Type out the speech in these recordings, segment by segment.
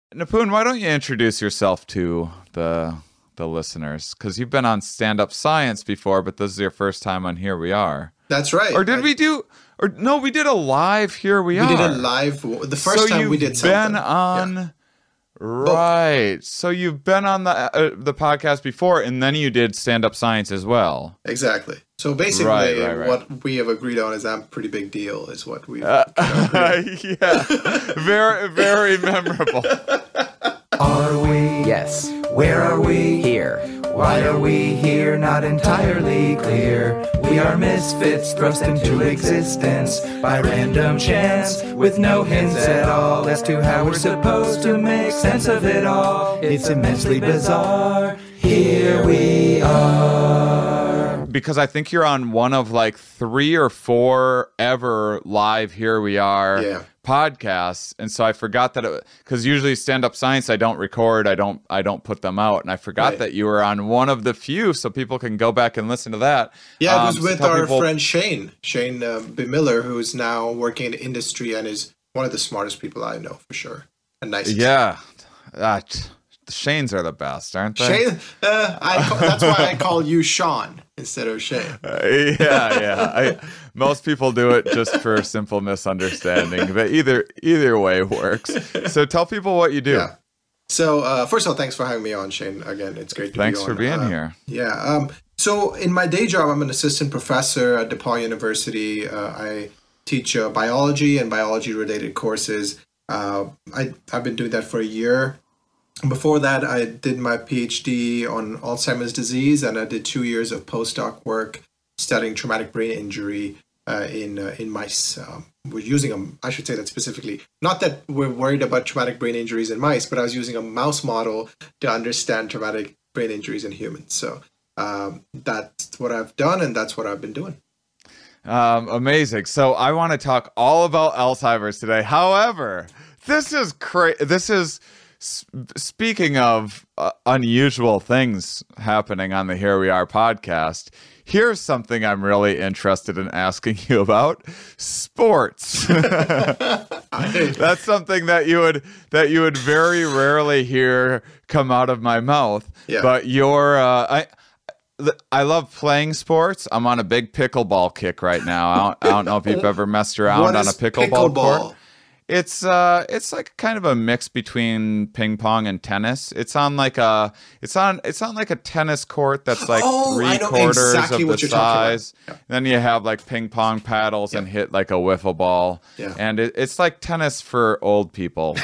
Nipun, why don't you introduce yourself to the listeners? Because you've been on Stand Up Science before, but this is your first time on Here We Are. That's right. Or did we do? Or no, we did a live Here We Are. We did a live. The first time we did something. Been on. Yeah. Right. So you've been on the podcast before, and then you did Stand Up Science as well. Exactly. So basically, right. what we have agreed on is I'm a pretty big deal, is what we've yeah. Very, very memorable. Are we? Yes. Where are we? Here. Why are we here? Not entirely clear. We are misfits thrust into existence by random chance, with no hints at all as to how we're supposed to make sense of it all. It's immensely bizarre. Here we are. Because I think you're on one of like 3 or 4 ever live Here We Are podcasts, and so I forgot that because usually Stand Up Science I don't record, I don't put them out, and I forgot that you were on one of the few, so people can go back and listen to that. Yeah, it was with our friend Shane B. Miller, who's now working in the industry and is one of the smartest people I know for sure, and nice. Yeah, the Shanes are the best, aren't they? Shane, that's why I call you Sean instead of Shane. Most people do it just for simple misunderstanding, but either way works. So tell people what you do. Yeah. So first of all, thanks for having me on, Shane. Again, it's great to be on. Thanks for being here. Yeah. So in my day job, I'm an assistant professor at DePaul University. I teach biology and biology-related courses. I've been doing that for a year. Before that, I did my PhD on Alzheimer's disease, and I did 2 years of postdoc work studying traumatic brain injury in mice. We're using I should say that specifically. Not that we're worried about traumatic brain injuries in mice, but I was using a mouse model to understand traumatic brain injuries in humans. So that's what I've done, and that's what I've been doing. Amazing. So I want to talk all about Alzheimer's today. However, this is speaking of unusual things happening on the Here We Are podcast, here's something I'm really interested in asking you about: sports. That's something that you would very rarely hear come out of my mouth. Yeah. But I love playing sports. I'm on a big pickleball kick right now. I don't know if you've ever messed around on a pickleball court. It's like kind of a mix between ping pong and tennis. It's on like a tennis court that's like 3/4 of the size. Yeah. Then you have like ping pong paddles and hit like a wiffle ball. Yeah. And it's like tennis for old people.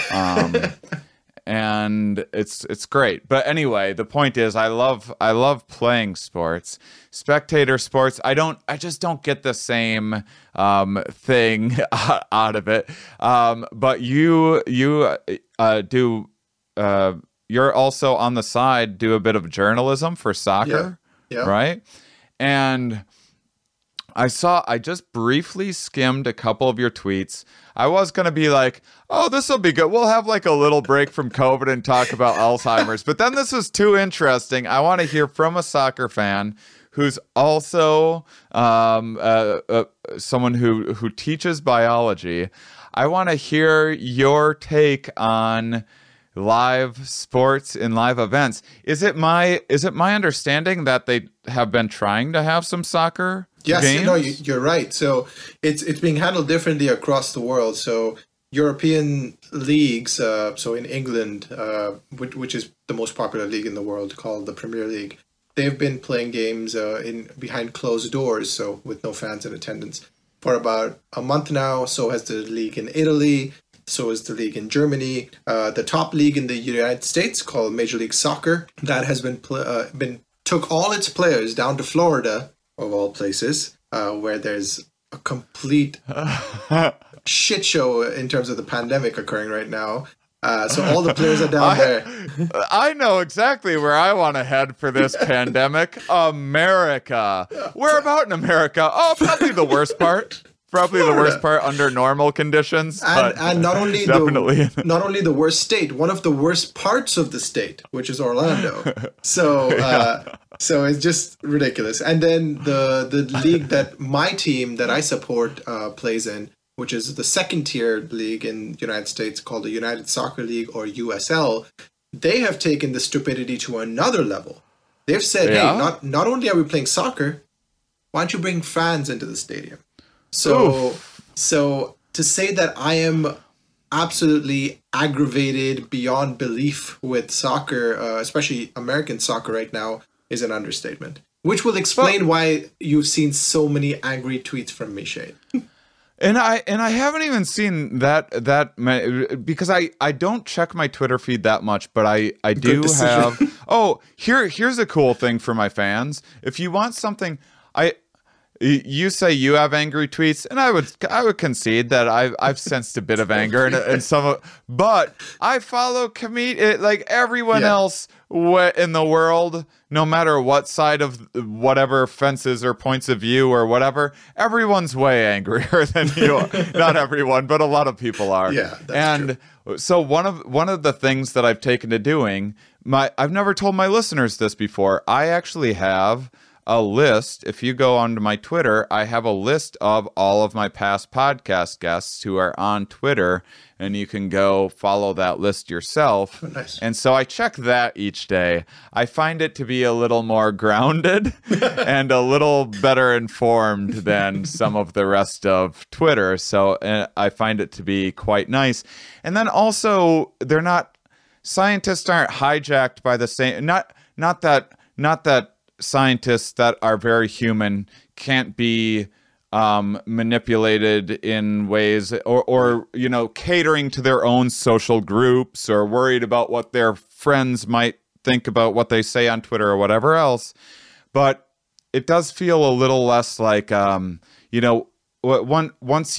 And it's great. But anyway, the point is I love playing sports. Spectator sports, I just don't get the same thing out of it. But you do you're also on the side do a bit of journalism for soccer, right? And I just briefly skimmed a couple of your tweets. I was going to be like, oh, this will be good. We'll have like a little break from COVID and talk about Alzheimer's. But then this was too interesting. I want to hear from a soccer fan who's also someone who teaches biology. I want to hear your take on live sports and live events. Is it my understanding that they have been trying to have some soccer? Yes, games? You're right. So it's being handled differently across the world. So European leagues, so in England, which is the most popular league in the world, called the Premier League, they've been playing games behind closed doors, so with no fans in attendance, for about a month now. So has the league in Italy. So is the league in Germany. The top league in the United States, called Major League Soccer, that has been took all its players down to Florida, of all places, where there's a complete shit show in terms of the pandemic occurring right now. So all the players are down there. I know exactly where I want to head for this pandemic. America. Where about in America? Oh, probably the worst part. Probably Florida. The worst part under normal conditions. And not only the worst state, one of the worst parts of the state, which is Orlando. So so it's just ridiculous. And then the league that my team that I support plays in, which is the second tier league in the United States called the United Soccer League or USL, they have taken the stupidity to another level. They've said, Yeah. hey, not only are we playing soccer, why don't you bring fans into the stadium? So to say that I am absolutely aggravated beyond belief with soccer, especially American soccer right now, is an understatement. Which will explain why you've seen so many angry tweets from me, Shane. And I haven't even seen that many, because I don't check my Twitter feed that much, but I do have. Here's a cool thing for my fans. If you want something, you say you have angry tweets, and I would concede that I've sensed a bit of anger and but I follow like everyone else in the world, no matter what side of whatever fences or points of view or whatever, everyone's way angrier than you are. Not everyone, but a lot of people are. Yeah, that's true. So one of the things that I've taken to doing, I've never told my listeners this before. I actually have a list. If you go onto my Twitter, I have a list of all of my past podcast guests who are on Twitter, and you can go follow that list yourself. Oh, nice. And so I check that each day. I find it to be a little more grounded and a little better informed than some of the rest of Twitter. So I find it to be quite nice. And then also, scientists aren't hijacked by the same, not that scientists that are very human can't be manipulated in ways or catering to their own social groups or worried about what their friends might think about what they say on Twitter or whatever else. But it does feel a little less like once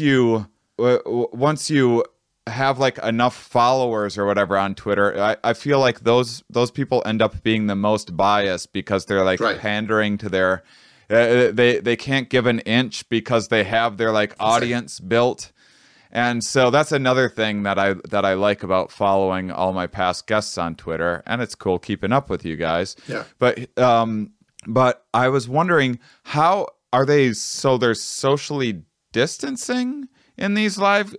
you have like enough followers or whatever on Twitter, I feel like those people end up being the most biased because they're like pandering to their they can't give an inch because they have their like audience built. And so that's another thing that I like about following all my past guests on Twitter, and it's cool keeping up with you guys. Yeah. But I was wondering, how are they? So they're socially distancing in these live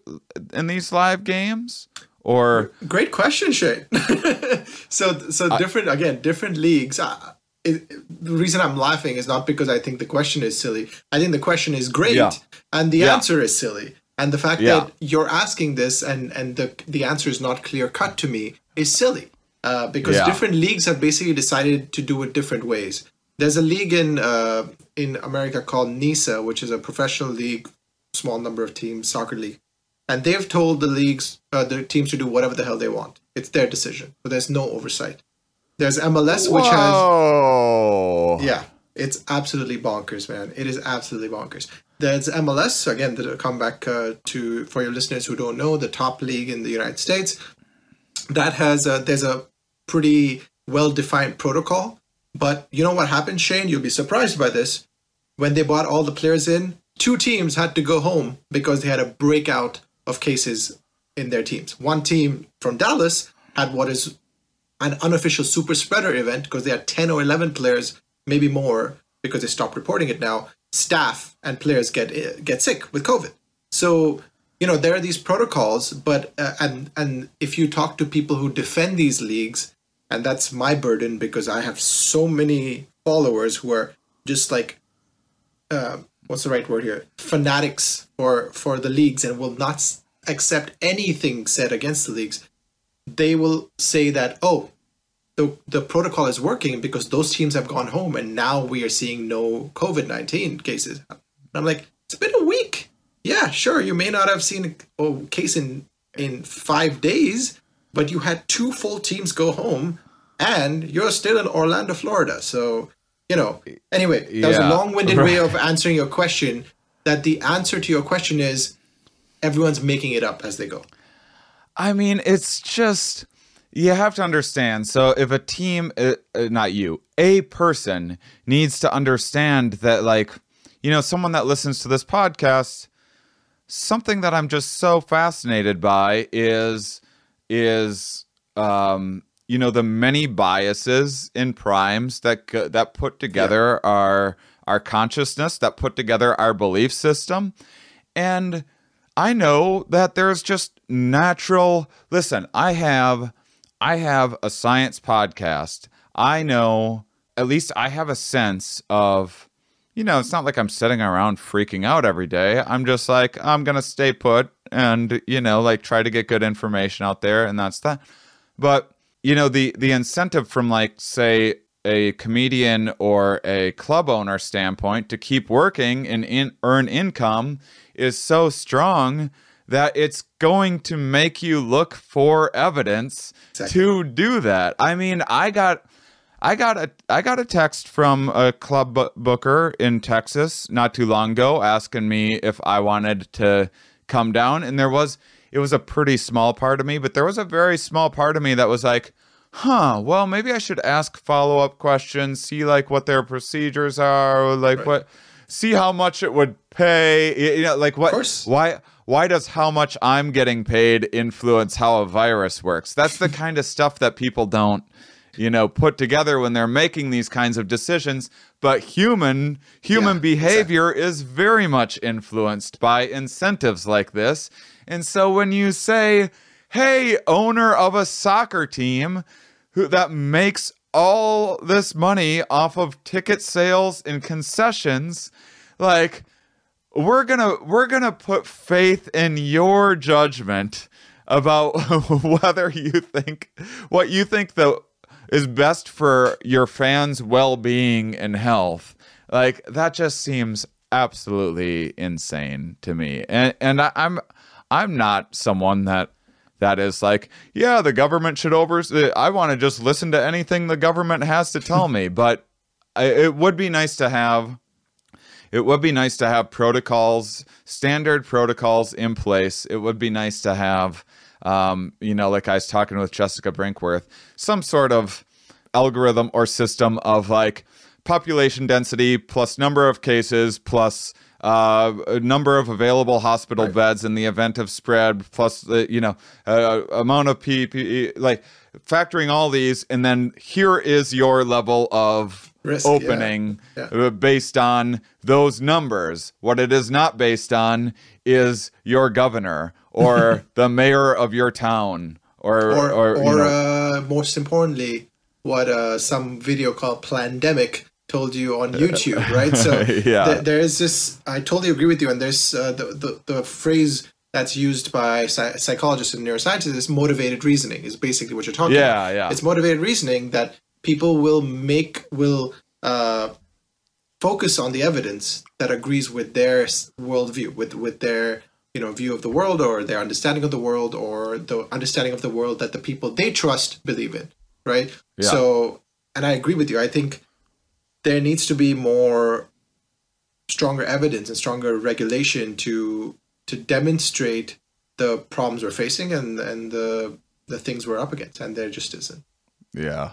games, or great question, Shane. so different leagues. The reason I'm laughing is not because I think the question is silly. I think the question is great, and the answer is silly. And the fact that you're asking this and the answer is not clear cut to me is silly, because different leagues have basically decided to do it different ways. There's a league in America called NISA, which is a professional league, small number of teams, soccer league, and they've told the teams to do whatever the hell they want. It's their decision, so there's no oversight. There's MLS, which has it's absolutely bonkers, man. It is absolutely bonkers. There's MLS again. To come back to for your listeners who don't know, the top league in the United States that has there's a pretty well defined protocol. But you know what happened, Shane? You'll be surprised by this. When they brought all the players in, 2 teams had to go home because they had a breakout of cases in their teams. One team from Dallas had what is an unofficial super spreader event because they had 10 or 11 players, maybe more, because they stopped reporting it now. Staff and players get sick with COVID. So, there are these protocols, but and if you talk to people who defend these leagues, and that's my burden because I have so many followers who are just like, what's the right word here? Fanatics for the leagues and will not accept anything said against the leagues. They will say that, the protocol is working because those teams have gone home and now we are seeing no COVID-19 cases. And I'm like, it's been a week. Yeah, sure. You may not have seen a case in 5 days, but you had 2 full teams go home and you're still in Orlando, Florida. So, anyway, that was a long-winded way of answering your question, that the answer to your question is everyone's making it up as they go. I mean, it's just, you have to understand. So if a team, a person needs to understand that, like, someone that listens to this podcast, something that I'm just so fascinated by is the many biases in primes that put together our consciousness, that put together our belief system. And I know that there's just natural. Listen, I have a science podcast. I know, at least I have a sense of, it's not like I'm sitting around freaking out every day. I'm just like, I'm going to stay put and, like try to get good information out there. And that's that. But, the incentive from like, say, a comedian or a club owner standpoint to keep working and earn income is so strong that it's going to make you look for evidence to do that. I mean, I got a text from a club booker in Texas not too long ago asking me if I wanted to come down, and it was a pretty small part of me, but there was a very small part of me that was like, well, maybe I should ask follow-up questions, see like what their procedures are, like what, see how much it would pay, like what, why does how much I'm getting paid influence how a virus works? That's the kind of stuff that people don't, put together when they're making these kinds of decisions. But human behavior is very much influenced by incentives like this. And so when you say, hey, owner of a soccer team that makes all this money off of ticket sales and concessions, like, we're gonna put faith in your judgment about whether what you think is best for your fans' well-being and health. Like, that just seems absolutely insane to me. And I'm not someone that is like, yeah, the government should I want to just listen to anything the government has to tell me. But it would be nice to have protocols, standard protocols in place. It would be nice to have, like I was talking with Jessica Brinkworth, some sort of algorithm or system of like population density plus number of cases plus a number of available hospital beds in the event of spread, plus the amount of PPE, like factoring all these, and then here is your level of risk, opening based on those numbers. What it is not based on is your governor or the mayor of your town, or most importantly, what some video called Plandemic told you on YouTube, right? So there is this, I totally agree with you, and there's the phrase that's used by psychologists and neuroscientists is motivated reasoning, is basically what you're talking about. It's motivated reasoning that people will focus on the evidence that agrees with their worldview, with their view of the world, or their understanding of the world, or the understanding of the world that the people they trust believe in, right? So, and I agree with you. I think there needs to be stronger evidence and stronger regulation to demonstrate the problems we're facing and the things we're up against, and there just isn't. Yeah.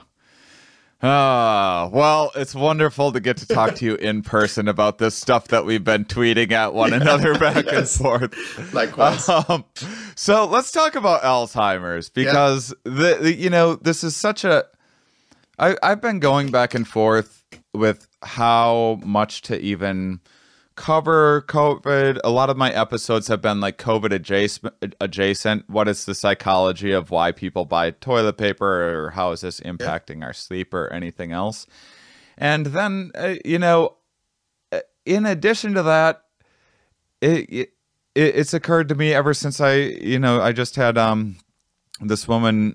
Well, it's wonderful to get to talk to you in person about this stuff that we've been tweeting at one another back and forth. Likewise. So let's talk about Alzheimer's, because this is such a. I've been going back and forth with how much to even cover COVID. A lot of my episodes have been like COVID adjacent. What is the psychology of why people buy toilet paper, or how is this impacting our sleep or anything else? And then, in addition to that, it's occurred to me ever since I just had this woman,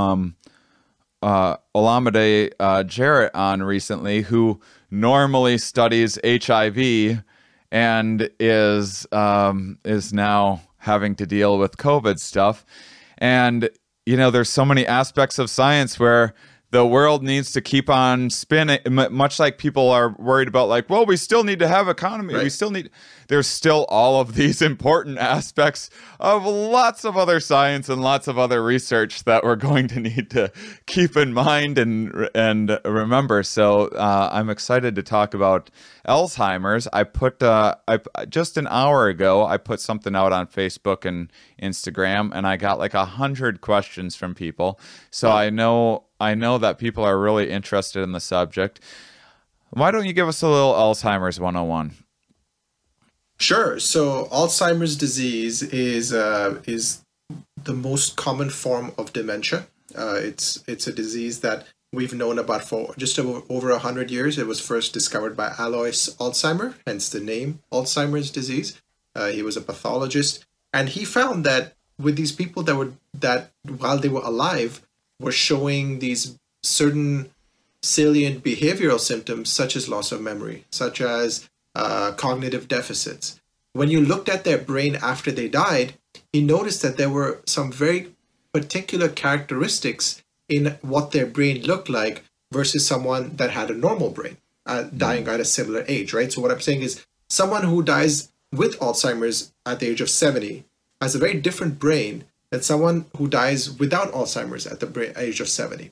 Olamide Jarrett, on recently, who normally studies HIV and is now having to deal with COVID stuff. And there's so many aspects of science where the world needs to keep on spinning, much like people are worried about, like, well, we still need to have economy. Right. There's still all of these important aspects of lots of other science and lots of other research that we're going to need to keep in mind and remember. So I'm excited to talk about Alzheimer's. I put just an hour ago, I put something out on Facebook and Instagram, and I got like 100 questions from people. So I know that people are really interested in the subject. Why don't you give us a little Alzheimer's 101? Sure. So Alzheimer's disease is the most common form of dementia. It's a disease that we've known about for just over 100 years. It was first discovered by Alois Alzheimer, hence the name Alzheimer's disease. He was a pathologist, and he found that with these people that while they were alive were showing these certain salient behavioral symptoms, such as loss of memory, such as cognitive deficits. When you looked at their brain after they died, he noticed that there were some very particular characteristics in what their brain looked like versus someone that had a normal brain, dying at a similar age, right? So what I'm saying is someone who dies with Alzheimer's at the age of 70 has a very different brain than someone who dies without Alzheimer's at the age of 70.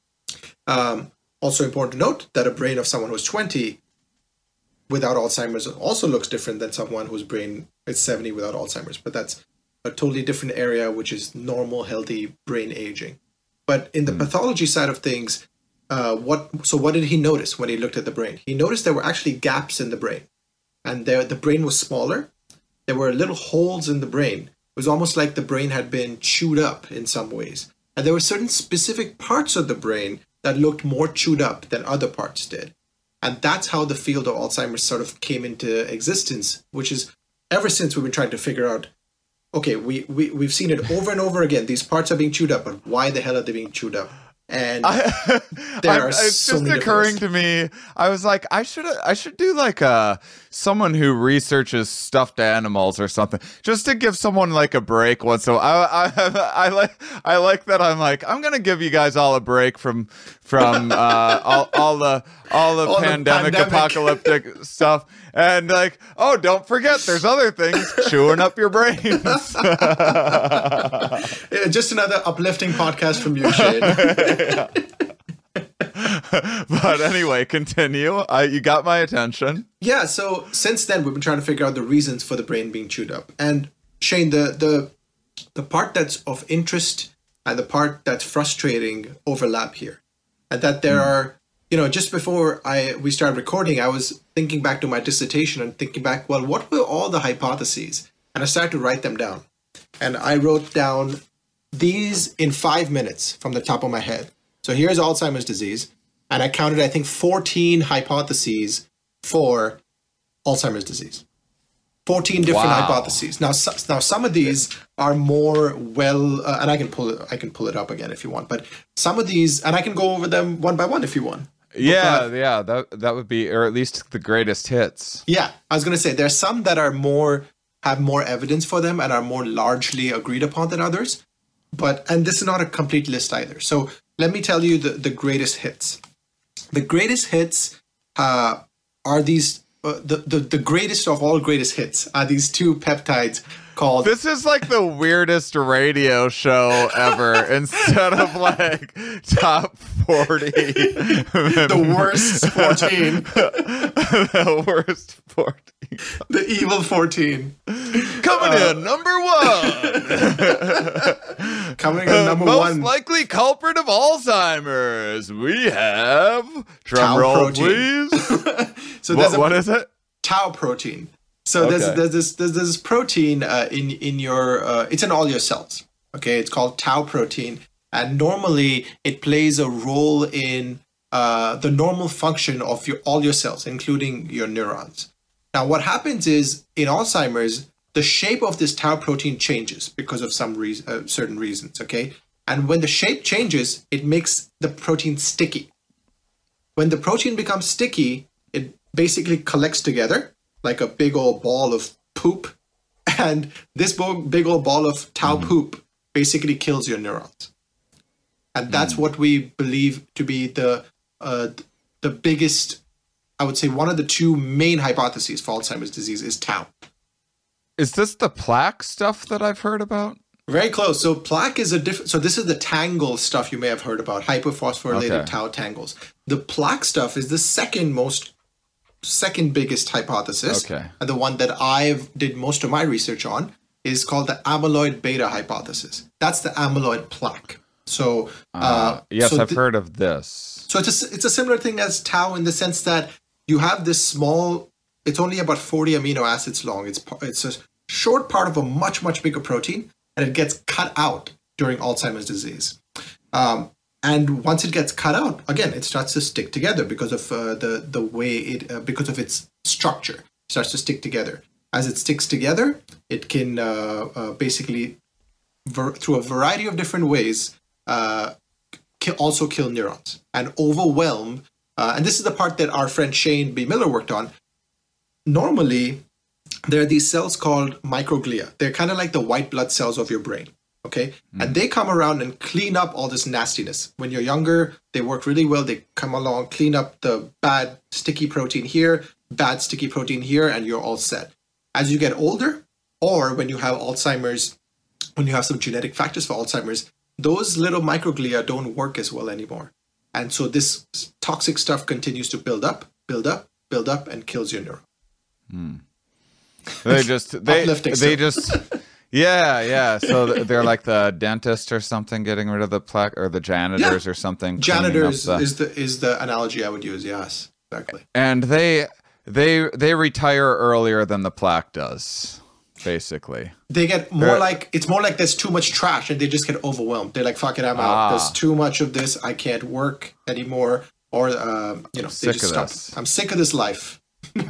Also important to note that a brain of someone who's 20 without Alzheimer's also looks different than someone whose brain is 70 without Alzheimer's. But that's a totally different area, which is normal, healthy brain aging. But in the pathology side of things, what did he notice when he looked at the brain? He noticed there were actually gaps in the brain. And the brain was smaller. There were little holes in the brain. It was almost like the brain had been chewed up in some ways. And there were certain specific parts of the brain that looked more chewed up than other parts did. And that's how the field of Alzheimer's sort of came into existence, which is ever since we've been trying to figure out, okay, we've seen it over and over again. These parts are being chewed up, but why the hell are they being chewed up? And it's just occurring to me. I was like, I should do like someone who researches stuffed animals or something, just to give someone like a break once. So I like that. I'm like, I'm gonna give you guys all a break from all the pandemic apocalyptic stuff, and like, oh, don't forget, there's other things chewing up your brains. Just another uplifting podcast from you, Shane. But anyway, continue. You got my attention. Yeah, so since then we've been trying to figure out the reasons for the brain being chewed up. And Shane, the part that's of interest and the part that's frustrating overlap here. And that there are, just before we started recording, I was thinking back to my dissertation and thinking back, well, what were all the hypotheses? And I started to write them down. And I wrote down these in 5 minutes from the top of my head. So here's Alzheimer's disease. And I counted, I think, 14 hypotheses for Alzheimer's disease. 14 different hypotheses. Now some of these are more and I can pull it up again if you want. But some of these, and I can go over them one by one if you want. Yeah, that would be, or at least the greatest hits. Yeah, I was going to say there's some that are have more evidence for them and are more largely agreed upon than others. And this is not a complete list either. So let me tell you the greatest hits. The greatest hits are these. The greatest of all greatest hits are these two peptides called... This is like the weirdest radio show ever. Instead of like top 40. The worst 14. The worst 14. The evil 14. Coming in number one. Coming in number most one. Most likely culprit of Alzheimer's. We have... Drum roll, please. So what is it? Tau protein. So there's this protein in your it's in all your cells. Okay, it's called tau protein, and normally it plays a role in the normal function of all your cells, including your neurons. Now, what happens is in Alzheimer's, the shape of this tau protein changes because of some certain reasons. Okay, and when the shape changes, it makes the protein sticky. When the protein becomes sticky, it basically collects together like a big old ball of poop. And this big old ball of tau poop basically kills your neurons. And that's what we believe to be the biggest, I would say one of the two main hypotheses for Alzheimer's disease is tau. Is this the plaque stuff that I've heard about? Very close. So plaque is so this is the tangle stuff you may have heard about, hyperphosphorylated tau tangles. The plaque stuff is the second biggest hypothesis. Okay. And the one that I did most of my research on is called the amyloid beta hypothesis. That's the amyloid plaque. So yes, I've heard of this. So it's a similar thing as tau in the sense that you have this small it's only about 40 amino acids long. It's a short part of a much, much bigger protein, and it gets cut out during Alzheimer's disease. And once it gets cut out, again, it starts to stick together because of the way because of its structure. It starts to stick together. As it sticks together, it can basically, through a variety of different ways, also kill neurons and overwhelm. And this is the part that our friend Shane B. Miller worked on. Normally, there are these cells called microglia. They're kind of like the white blood cells of your brain. Okay. And they come around and clean up all this nastiness. When you're younger, they work really well. They come along, clean up the bad sticky protein here, bad sticky protein here, and you're all set. As you get older, or when you have Alzheimer's, when you have some genetic factors for Alzheimer's, those little microglia don't work as well anymore. And so this toxic stuff continues to build up, and kills your neuron. They just, Yeah. So they're like the dentist or something getting rid of the plaque, or the janitors or something. Janitors is the analogy I would use. Yes, exactly. And they retire earlier than the plaque does, basically. They get more it's more like there's too much trash, and they just get overwhelmed. They're like, fuck it, I'm out. There's too much of this. I can't work anymore. Or they just stop. I'm sick of this life.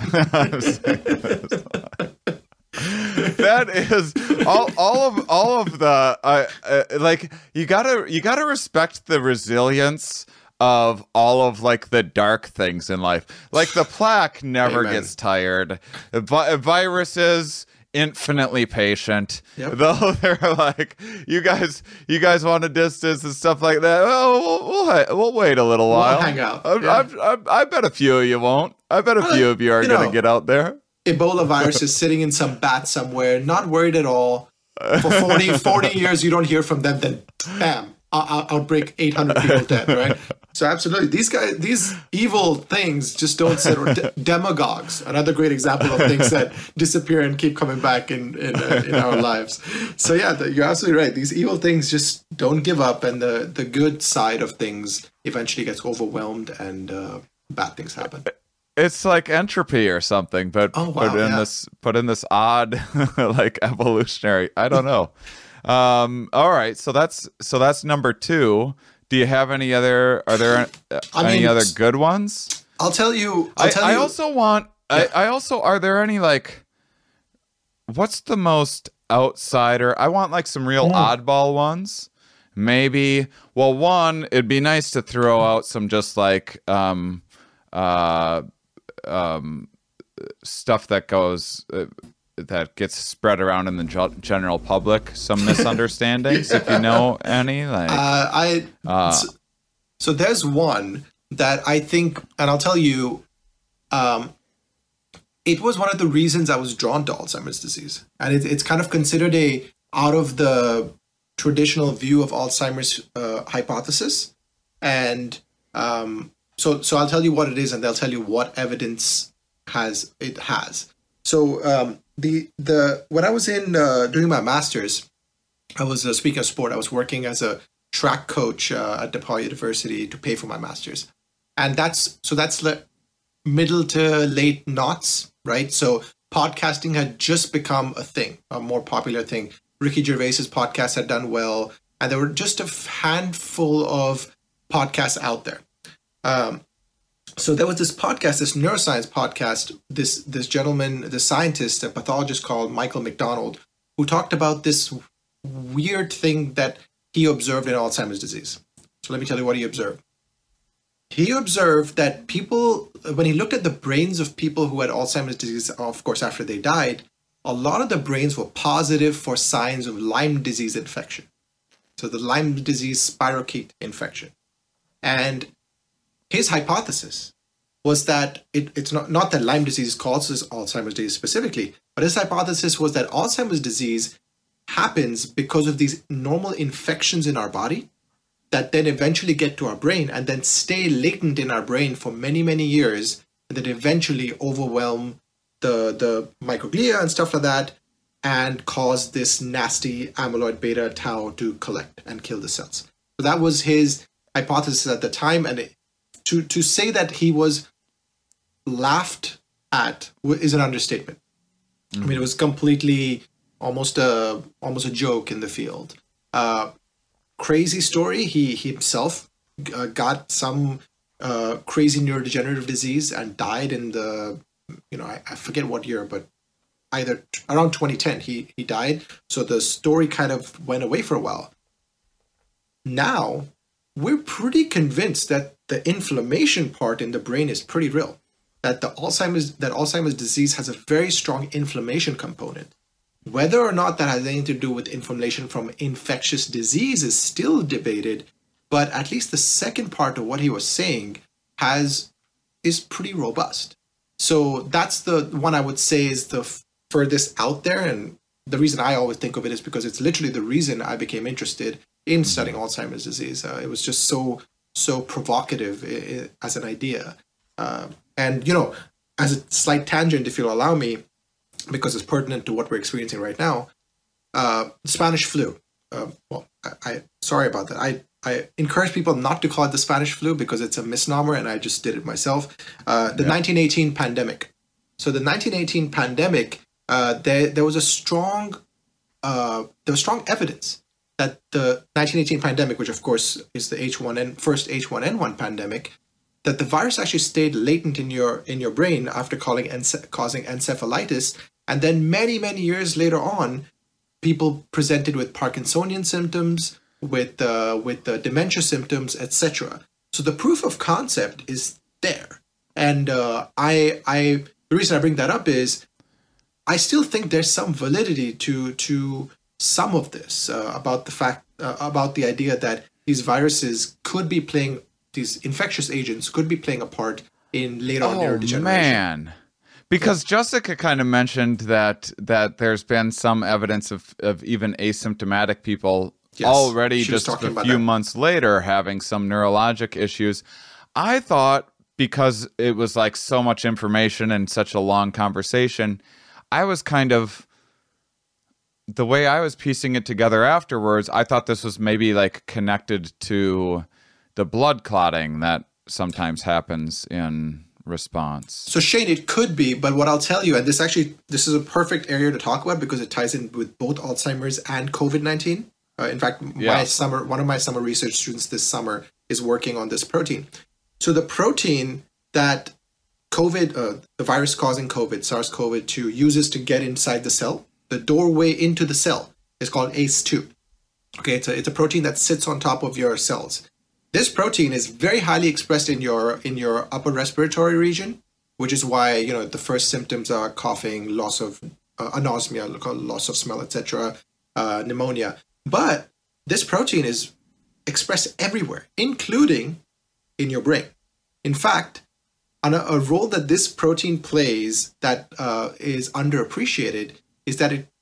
That is all of the like, you gotta respect the resilience of all of like the dark things in life. Like the plaque never gets tired. Viruses infinitely patient. Yep. Though they're like, you guys want a distance and stuff like that. Oh, we'll wait a little while. We'll hang out. I bet a few of you won't. I bet a few of you are gonna get out there. Ebola virus is sitting in some bat somewhere, not worried at all. For 40 years, you don't hear from them. Then, bam, outbreak, 800 people dead, right? So absolutely, these evil things just don't sit. Or demagogues, another great example of things that disappear and keep coming back in our lives. So yeah, you're absolutely right. These evil things just don't give up, and the good side of things eventually gets overwhelmed, and bad things happen. It's like entropy or something, but put in this odd like evolutionary. I don't know. All right, so that's number 2. Do you have any other? Are there any other good ones? I'll tell you. I also want. Yeah. I also, are there any like? What's the most outsider? I want like some real oddball ones. Maybe. Well, one, it'd be nice to throw out some just like stuff that goes that gets spread around in the general public, some misunderstandings. If you know any, like so there's one that I think, and I'll tell you, it was one of the reasons I was drawn to Alzheimer's disease, and it's kind of considered a out of the traditional view of Alzheimer's hypothesis, and So I'll tell you what it is, and they'll tell you what evidence it has. So when I was doing my master's, I was speaking of sport. I was working as a track coach at DePaul University to pay for my master's, and that's middle to late noughts, right? So podcasting had just become a thing, a more popular thing. Ricky Gervais's podcast had done well, and there were just a handful of podcasts out there. So there was this podcast, this neuroscience podcast, this gentleman, this scientist, a pathologist called Michael McDonald, who talked about this weird thing that he observed in Alzheimer's disease. So let me tell you what he observed. He observed that people, when he looked at the brains of people who had Alzheimer's disease, of course, after they died, a lot of the brains were positive for signs of Lyme disease infection. So the Lyme disease spirochete infection. And his hypothesis was that it's not that Lyme disease causes Alzheimer's disease specifically, but his hypothesis was that Alzheimer's disease happens because of these normal infections in our body that then eventually get to our brain and then stay latent in our brain for many, many years, and then eventually overwhelm the microglia and stuff like that, and cause this nasty amyloid beta tau to collect and kill the cells. So that was his hypothesis at the time, and to say that he was laughed at is an understatement. I mean, it was completely almost a joke in the field. Crazy story. He himself got some crazy neurodegenerative disease and died in the, I forget what year, but either around 2010 he died. So the story kind of went away for a while. Now we're pretty convinced that the inflammation part in the brain is pretty real. That Alzheimer's disease has a very strong inflammation component. Whether or not that has anything to do with inflammation from infectious disease is still debated, but at least the second part of what he was saying is pretty robust. So that's the one I would say is the furthest out there, and the reason I always think of it is because it's literally the reason I became interested in studying Alzheimer's disease. It was just so provocative as an idea. And, as a slight tangent, if you'll allow me, because it's pertinent to what we're experiencing right now, the Spanish flu. I sorry about that. I encourage people not to call it the Spanish flu because it's a misnomer, and I just did it myself. The 1918 pandemic. So the 1918 pandemic, there was strong evidence that the 1918 pandemic, which of course is the first H1N1 pandemic, that the virus actually stayed latent in your brain after causing encephalitis, and then many years later on, people presented with Parkinsonian symptoms, with dementia symptoms, etc. So the proof of concept is there, and the reason I bring that up is I still think there's some validity to some of this about the idea that these viruses could be playing. These infectious agents could be playing a part in later on neurodegeneration. Oh, man. Because Jessica kind of mentioned that there's been some evidence of even asymptomatic people already just a few months later having some neurologic issues. I thought because it was like so much information and such a long conversation, I was kind of, the way I was piecing it together afterwards, I thought this was maybe like connected to the blood clotting that sometimes happens in response. So Shane, it could be, but what I'll tell you, and this is a perfect area to talk about because it ties in with both Alzheimer's and COVID-19. In fact, one of my summer research students this summer is working on this protein. So the protein that the virus causing COVID, SARS-CoV-2, uses to get inside the cell, the doorway into the cell is called ACE2. Okay, it's a protein that sits on top of your cells. This protein is very highly expressed in your upper respiratory region, which is why the first symptoms are coughing, loss of anosmia, loss of smell, etc., pneumonia. But this protein is expressed everywhere, including in your brain. In fact, a role that this protein plays that is underappreciated is that it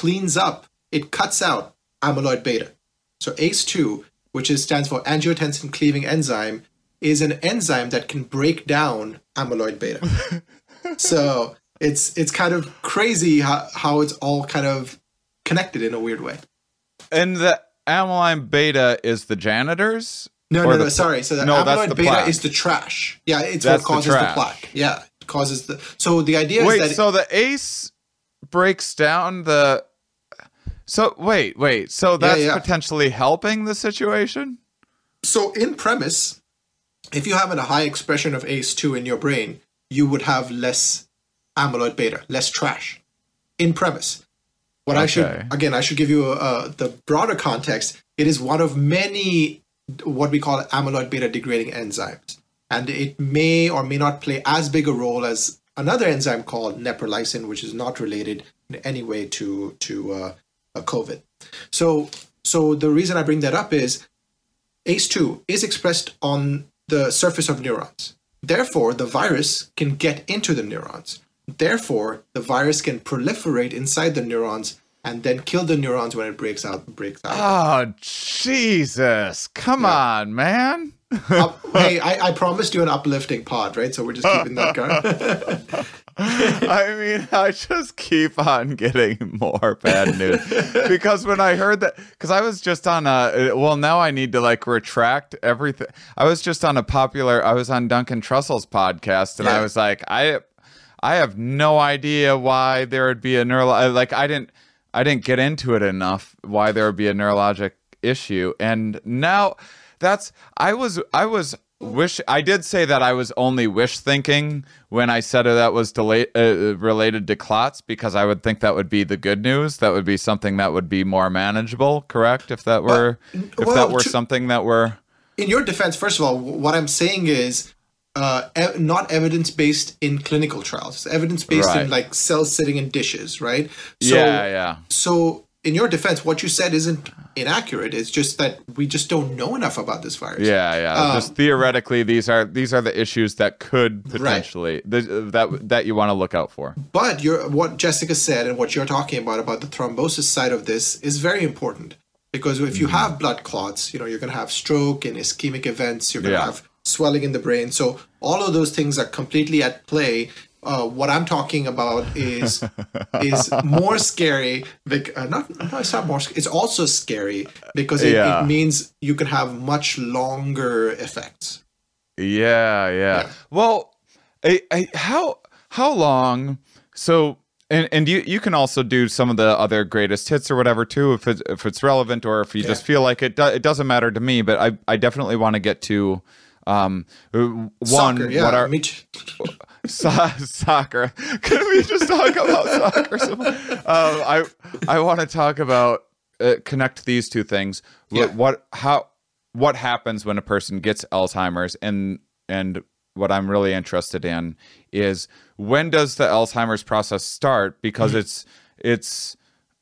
cuts out amyloid beta. So ACE2, which stands for angiotensin cleaving enzyme, is an enzyme that can break down amyloid beta. So it's kind of crazy how it's all kind of connected in a weird way. And the amyloid beta is the janitors? No, sorry. So the amyloid beta plaque. Is the trash. Yeah, it's what causes the plaque. Yeah, it causes the... So the idea is that... Wait, so the ACE breaks down the... So wait. So that's potentially helping the situation? So in premise, if you have a high expression of ACE2 in your brain, you would have less amyloid beta, less trash. In premise. I should give you the broader context. It is one of many what we call amyloid beta degrading enzymes, and it may or may not play as big a role as another enzyme called neprilysin, which is not related in any way to COVID. So the reason I bring that up is ACE2 is expressed on the surface of neurons. Therefore, the virus can get into the neurons. Therefore, the virus can proliferate inside the neurons and then kill the neurons when it breaks out. Oh, Jesus. Come on, man. Hey, I promised you an uplifting pod, right? So we're just keeping that going. I mean, I just keep on getting more bad news. Because when I heard that, because I was just on now I need to retract everything. I was on Duncan Trussell's podcast, and I was like, I have no idea why there would be a like I didn't get into it enough why there would be a neurologic issue. And now I did say that I was only wish thinking when I said that was related to clots, because I would think that would be the good news. That would be something that would be more manageable, correct? If that were something that were... In your defense, first of all, what I'm saying is not evidence-based in clinical trials. It's evidence-based in like cells sitting in dishes, right? So, So in your defense, what you said isn't inaccurate. It's just that we just don't know enough about this virus. Just theoretically, these are the issues that could potentially that you want to look out for. But what Jessica said and what you're talking about the thrombosis side of this is very important, because if you have blood clots, you're going to have stroke and ischemic events. You're going to have swelling in the brain. So all of those things are completely at play. What I'm talking about is more scary. It's not more. It's also scary because it means you can have much longer effects. Yeah. Well, how long? So, and you can also do some of the other greatest hits or whatever too, if it's relevant, or if you just feel like it. It doesn't matter to me, but I definitely want to get to soccer, what are soccer? Can we just talk about soccer? I want to talk about connect these two things. What happens when a person gets Alzheimer's, and what I'm really interested in is, when does the Alzheimer's process start? Because it's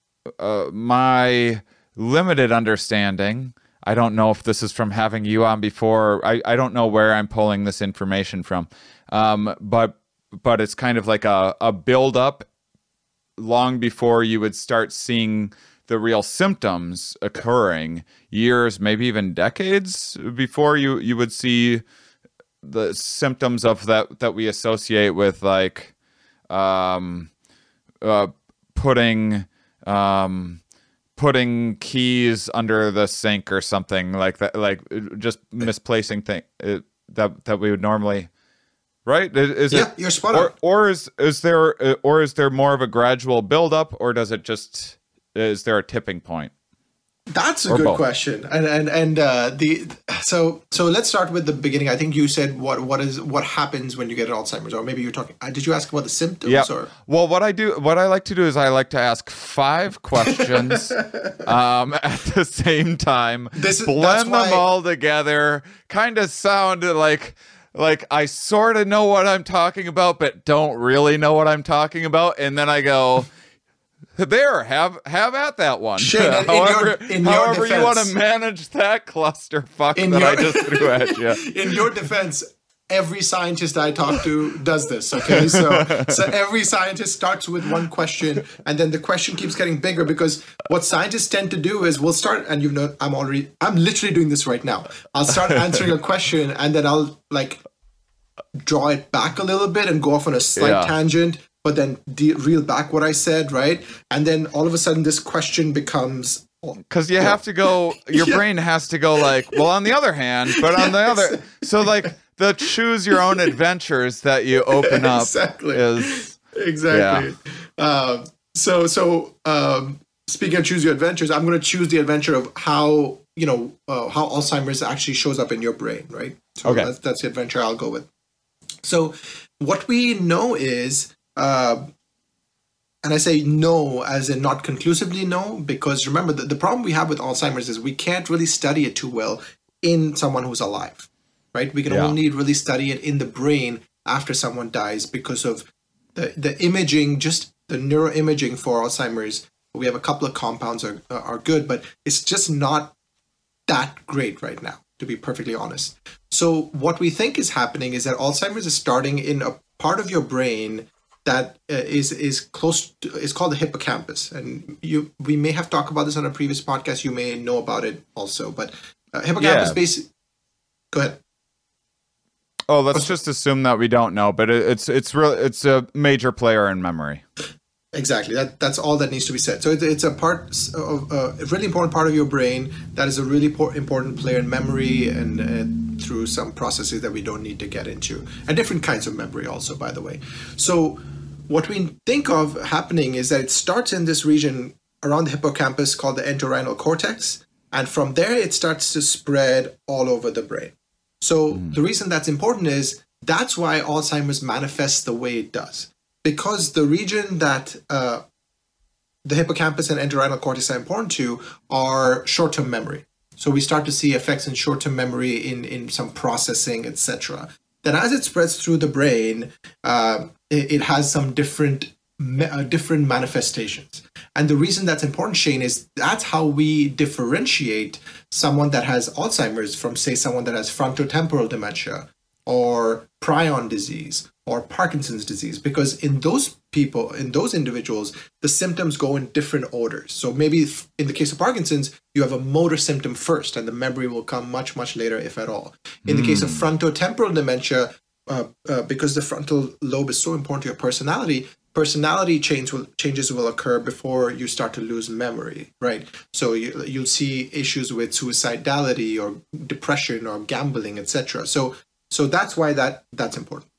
my limited understanding. I don't know if this is from having you on before. I don't know where I'm pulling this information from. But it's kind of like a build-up long before you would start seeing the real symptoms occurring, years, maybe even decades before you would see the symptoms of that we associate with, like putting keys under the sink or something like that, like just misplacing things that we would normally, right? Is it, you're spot on. Or is there more of a gradual buildup, or is there a tipping point? That's a good question. So let's start with the beginning. I think you said what happens when you get Alzheimer's, or maybe you're talking. Did you ask about the symptoms? Yeah. Or? Well, what I like to do is I like to ask 5 questions at the same time, blend them all together, kind of sound like I sort of know what I'm talking about, but don't really know what I'm talking about, and then I go, there, have at that one. Shane, however defense, you want to manage that clusterfuck I just threw at you. In your defense, every scientist I talk to does this. Okay, so every scientist starts with one question, and then the question keeps getting bigger, because what scientists tend to do is we'll start, and I'm literally doing this right now. I'll start answering a question, and then I'll like draw it back a little bit and go off on a slight tangent, but then reel back what I said, right? And then all of a sudden this question becomes... Because you have to go, your brain has to go like, well, on the other hand, but on the other... So like the choose your own adventures that you open up is... Exactly. Yeah. So speaking of choose your adventures, I'm going to choose the adventure of how Alzheimer's actually shows up in your brain, right? So that's the adventure I'll go with. So what we know is... and I say no as in not conclusively no, because remember, the problem we have with Alzheimer's is we can't really study it too well in someone who's alive, right? We can only really study it in the brain after someone dies, because of the imaging, just the neuroimaging for Alzheimer's. We have a couple of compounds are good, but it's just not that great right now, to be perfectly honest. So what we think is happening is that Alzheimer's is starting in a part of your brain that is close to, is called the hippocampus, and we may have talked about this on a previous podcast. You may know about it also, but hippocampus basically. Go ahead. Oh, let's just assume that we don't know, but it's a major player in memory. Exactly. That's all that needs to be said. So it's a part of a really important part of your brain that is a really important player in memory and through some processes that we don't need to get into, and different kinds of memory also, by the way. So what we think of happening is that it starts in this region around the hippocampus called the entorhinal cortex, and from there it starts to spread all over the brain. So the reason that's important is that's why Alzheimer's manifests the way it does. Because the region that the hippocampus and entorhinal cortex are important to are short-term memory. So we start to see effects in short-term memory in some processing, etc. Then as it spreads through the brain, it has some different manifestations. And the reason that's important, Shane, is that's how we differentiate someone that has Alzheimer's from, say, someone that has frontotemporal dementia or prion disease or Parkinson's disease, because in those people, in those individuals, the symptoms go in different orders. So maybe in the case of Parkinson's, you have a motor symptom first, and the memory will come much, much later, if at all. In the case of frontotemporal dementia, because the frontal lobe is so important to your personality changes will occur before you start to lose memory, right? So you'll see issues with suicidality or depression or gambling, etc. So that's why that's important.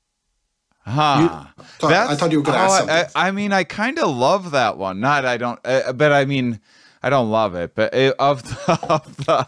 I thought you were going to ask something. I mean, I kind of love that one. But I mean, I don't love it. But of the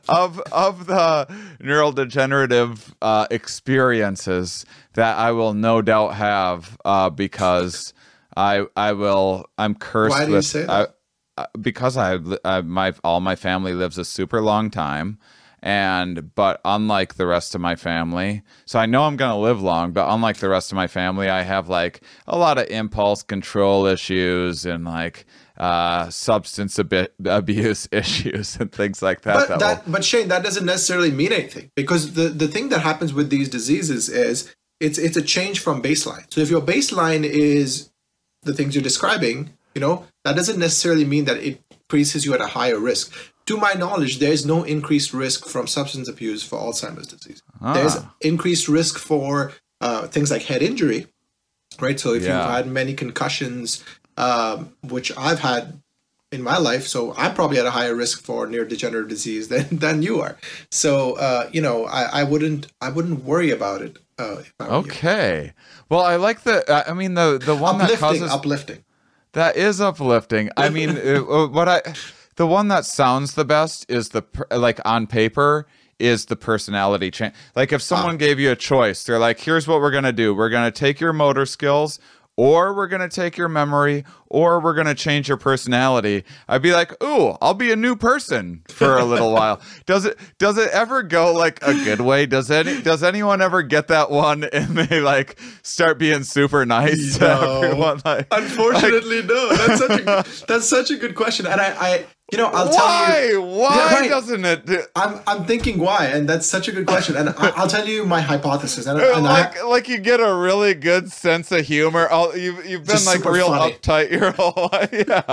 neurodegenerative experiences that I will no doubt have, because I'm cursed. Why do you say that? Because all my family lives a super long time. But unlike the rest of my family, so I know I'm going to live long, but unlike the rest of my family, I have like a lot of impulse control issues and like substance abuse issues and things like that. But Shane, that doesn't necessarily mean anything, because the thing that happens with these diseases is it's a change from baseline. So if your baseline is the things you're describing, that doesn't necessarily mean that it places you at a higher risk. To my knowledge, there's no increased risk from substance abuse for Alzheimer's disease. There's increased risk for things like head injury, right? So if you've had many concussions, which I've had in my life, so I'm probably at a higher risk for neurodegenerative disease than you are. So I wouldn't worry about it. If I were you. Well, I like the one that causes uplifting. That is uplifting. I mean, the one that sounds the best is on paper is the personality change. Like if someone gave you a choice, they're like, here's what we're going to do. We're going to take your motor skills, or we're going to take your memory, or we're going to change your personality. I'd be like, ooh, I'll be a new person for a little while. Does it ever go like a good way? Does anyone ever get that one and they like start being super nice to everyone? Unfortunately, no. That's such a good question. And I'll tell you why doesn't it? I'm thinking why, and that's such a good question. And I'll tell you my hypothesis. And you get a really good sense of humor. You've been like real funny. Uptight your whole life. Yeah.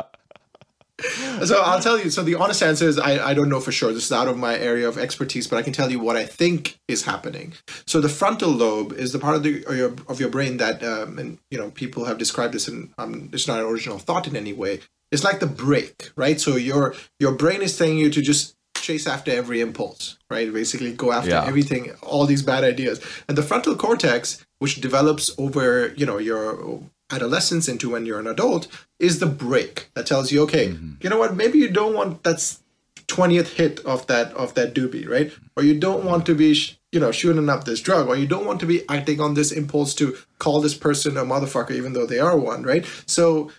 So I'll tell you. So the honest answer is I don't know for sure. This is out of my area of expertise, but I can tell you what I think is happening. So the frontal lobe is the part of your brain that, and people have described this, and it's not an original thought in any way. It's like the brake, right? So your brain is telling you to just chase after every impulse, right? Basically go after everything, all these bad ideas. And the frontal cortex, which develops over, your adolescence into when you're an adult, is the brake that tells you, okay, you know what? Maybe you don't want that 20th hit of that doobie, right? Or you don't want to be, shooting up this drug, or you don't want to be acting on this impulse to call this person a motherfucker, even though they are one, right? So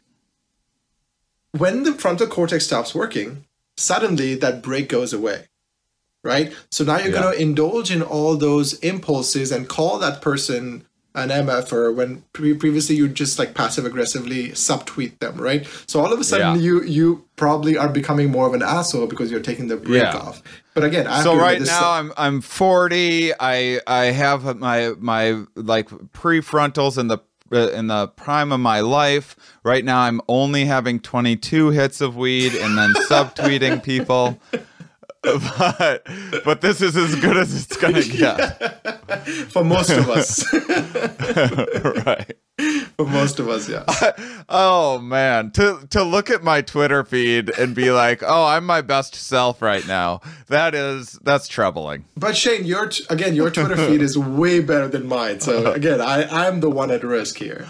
when the frontal cortex stops working, suddenly that brake goes away, right? So now you're going to indulge in all those impulses and call that person an MFer when previously you just like passive aggressively subtweet them, right? So all of a sudden you probably are becoming more of an asshole because you're taking the brake off. But again, right now I'm 40. I have my like prefrontals in the prime of my life. Right now I'm only having 22 hits of weed and then subtweeting people. But this is as good as it's gonna get for most of us. Right. For most of us, yes. Oh man, to look at my Twitter feed and be like, "Oh, I'm my best self right now." That's troubling. But Shane, your Twitter feed is way better than mine. So again, I'm the one at risk here.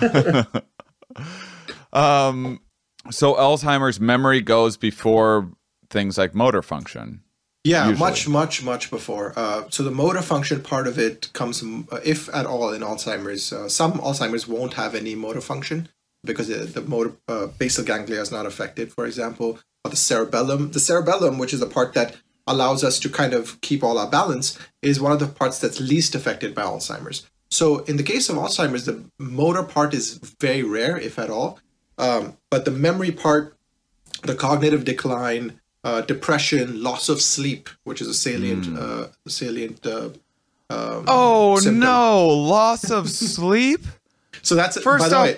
So Alzheimer's memory goes before things like motor function. Yeah, usually. much before. So the motor function part of it comes, if at all, in Alzheimer's. Some Alzheimer's won't have any motor function because the motor basal ganglia is not affected, for example. Or the cerebellum. The cerebellum, which is the part that allows us to kind of keep all our balance, is one of the parts that's least affected by Alzheimer's. So in the case of Alzheimer's, the motor part is very rare, if at all. But the memory part, the cognitive decline, depression, loss of sleep, which is a salient symptom. No, loss of sleep. So that's first by the off, way,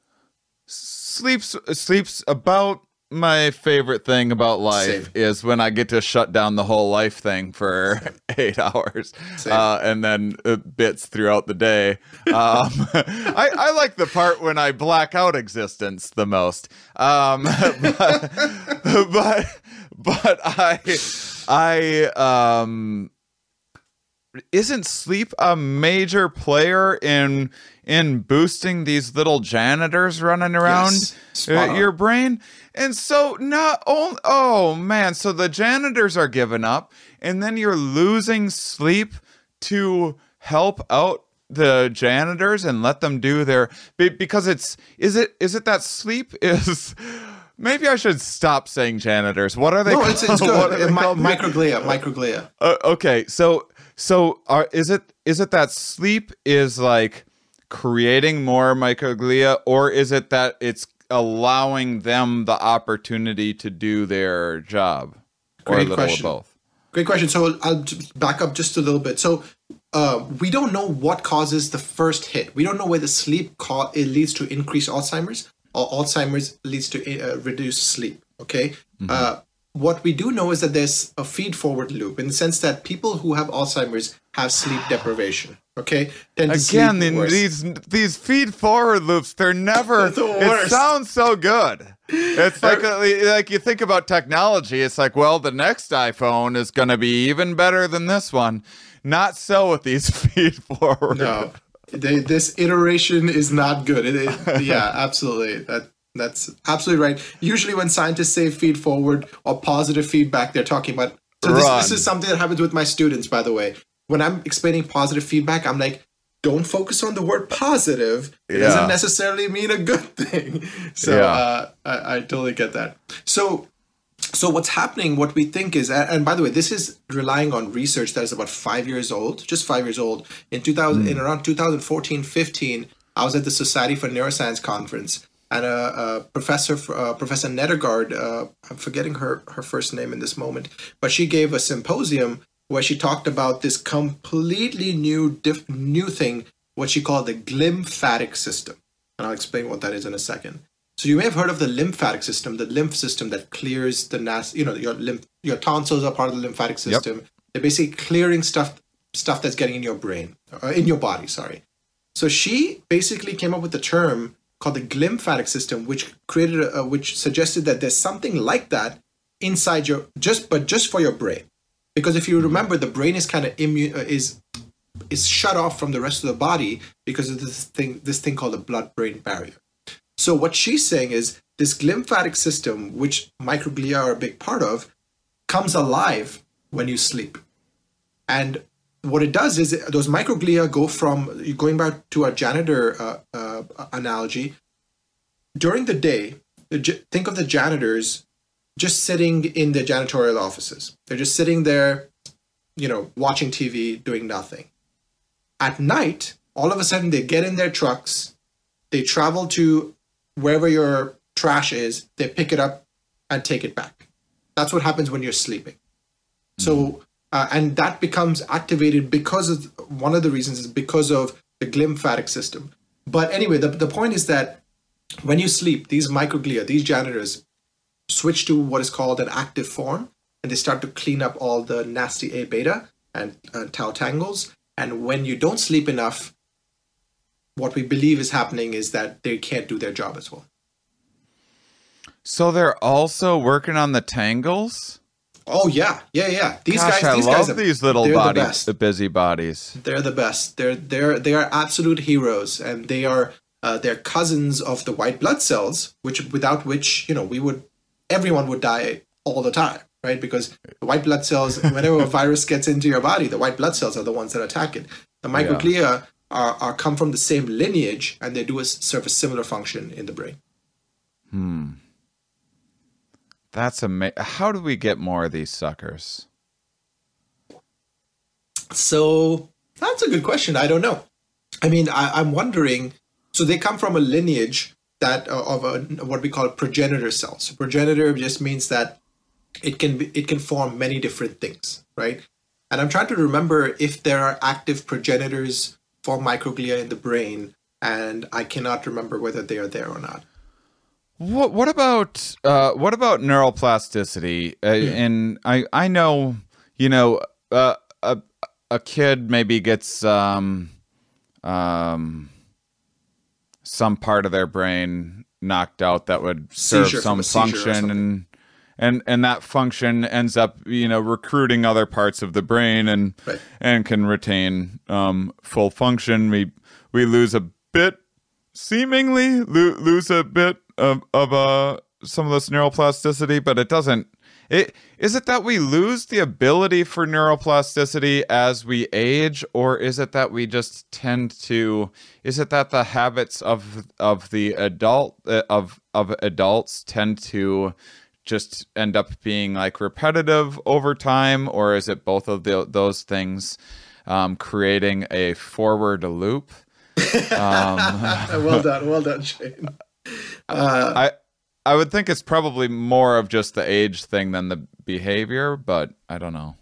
sleep's about my favorite thing about life. Same. Is when I get to shut down the whole life thing for 8 hours, and then bits throughout the day. I like the part when I black out existence the most. But isn't sleep a major player in boosting these little janitors running around your brain? And so so the janitors are giving up, and then you're losing sleep to help out the janitors and let them do their, because is it that sleep is. Maybe I should stop saying janitors. What are they called? No, it's good. Microglia. Okay, so is it that sleep is like creating more microglia, or is it that it's allowing them the opportunity to do their job, or a little of both? Great question. So I'll back up just a little bit. So we don't know what causes the first hit. We don't know whether sleep it leads to increased Alzheimer's, or Alzheimer's leads to reduced sleep, okay? Mm-hmm. What we do know is that there's a feed-forward loop in the sense that people who have Alzheimer's have sleep deprivation, okay? Again, these feed-forward loops, they're never... the worst. It sounds so good. It's like you think about technology, it's like, well, the next iPhone is going to be even better than this one. Not so with these feed-forward. No. This iteration is not good. Yeah, absolutely. That's absolutely right. Usually when scientists say feed forward or positive feedback, they're talking about... So this is something that happens with my students, by the way. When I'm explaining positive feedback, I'm like, don't focus on the word positive. It doesn't necessarily mean a good thing. So I totally get that. So what's happening, what we think is, and by the way, this is relying on research that is about 5 years old, just 5 years old. In around 2014-15, I was at the Society for Neuroscience conference, and Professor Nedergaard, I'm forgetting her first name in this moment, but she gave a symposium where she talked about this completely new thing, what she called the glymphatic system. And I'll explain what that is in a second. So you may have heard of the lymphatic system, the lymph system that clears the your tonsils are part of the lymphatic system. Yep. They're basically clearing stuff that's getting in your brain, in your body, sorry. So she basically came up with a term called the glymphatic system, which which suggested that there's something like that inside just for your brain. Because if you remember, the brain is kind of is shut off from the rest of the body because of this thing called the blood-brain barrier. So what she's saying is this glymphatic system, which microglia are a big part of, comes alive when you sleep. And what it does is those microglia go from, going back to our janitor analogy, during the day, think of the janitors just sitting in the janitorial offices. They're just sitting there, watching TV, doing nothing. At night, all of a sudden they get in their trucks, they travel to wherever your trash is, they pick it up and take it back. That's what happens when you're sleeping. So, and that becomes activated because of, one of the reasons is because of the glymphatic system. But anyway, the point is that when you sleep, these microglia, these janitors, switch to what is called an active form, and they start to clean up all the nasty A beta and tau tangles. And when you don't sleep enough, what we believe is happening is that they can't do their job as well. So they're also working on the tangles? Oh yeah. These Gosh, guys, I love these little they're bodies, the best. the busybodies. They're the best. They are absolute heroes, and they're cousins of the white blood cells, without which everyone would die all the time, right? Because the white blood cells, whenever a virus gets into your body, the white blood cells are the ones that attack it. The microglia are come from the same lineage, and they serve a similar function in the brain. That's amazing. How do we get more of these suckers? So that's a good question. I don't know. I mean, I'm wondering. So they come from a lineage that what we call progenitor cells. So progenitor just means that it can form many different things, right? And I'm trying to remember if there are active progenitors for microglia in the brain, and I cannot remember whether they are there or not. What about neuroplasticity? And I know, a kid maybe gets some part of their brain knocked out that would serve some function, and that function ends up recruiting other parts of the brain and can retain full function. We lose a bit, seemingly lose a bit of some of this neuroplasticity, but it doesn't. Is it that we lose the ability for neuroplasticity as we age, or is it that we just tend to? Is it that the habits of the adults tend to just end up being like repetitive over time, or is it both of those things creating a forward loop? Well done, Shane. I would think it's probably more of just the age thing than the behavior, but I don't know.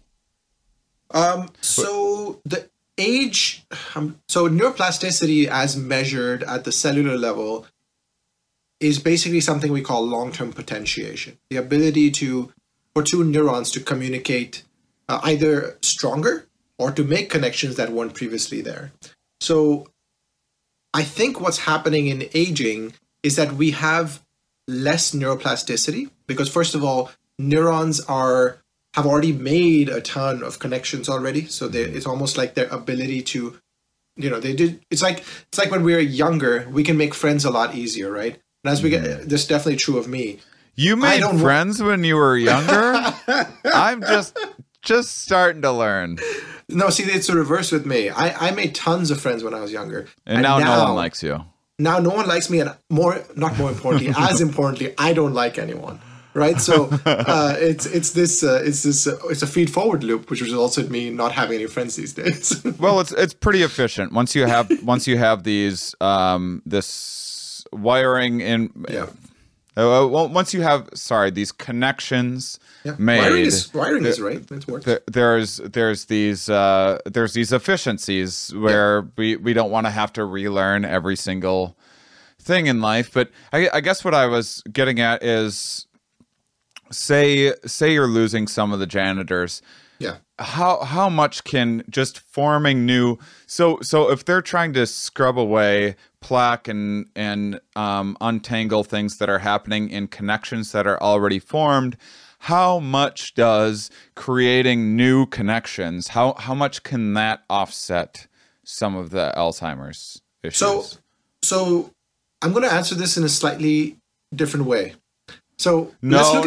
So the age, so neuroplasticity as measured at the cellular level is basically something we call long-term potentiation. The ability for two neurons to communicate either stronger or to make connections that weren't previously there. So I think what's happening in aging is that we have less neuroplasticity because, first of all, neurons have already made a ton of connections already. So it's almost like their ability to, it's like when we were younger, we can make friends a lot easier, right? And as we get, this is definitely true of me. You made friends when you were younger? I'm just starting to learn. No, see, it's the reverse with me. I made tons of friends when I was younger. And now no one likes you. Now no one likes me, and not more importantly, as importantly, I don't like anyone. Right, so it's a feed forward loop, which results in me not having any friends these days. Well, it's pretty efficient once you have these this wiring in. Yeah. Once you have these connections made, wiring is right. It works. There's these efficiencies where we don't want to have to relearn every single thing in life. But I guess what I was getting at is, say you're losing some of the janitors. Yeah. How much can just forming new so if they're trying to scrub away plaque and untangle things that are happening in connections that are already formed, how much does creating new connections, how much can that offset some of the Alzheimer's issues? So I'm going to answer this in a slightly different way. So not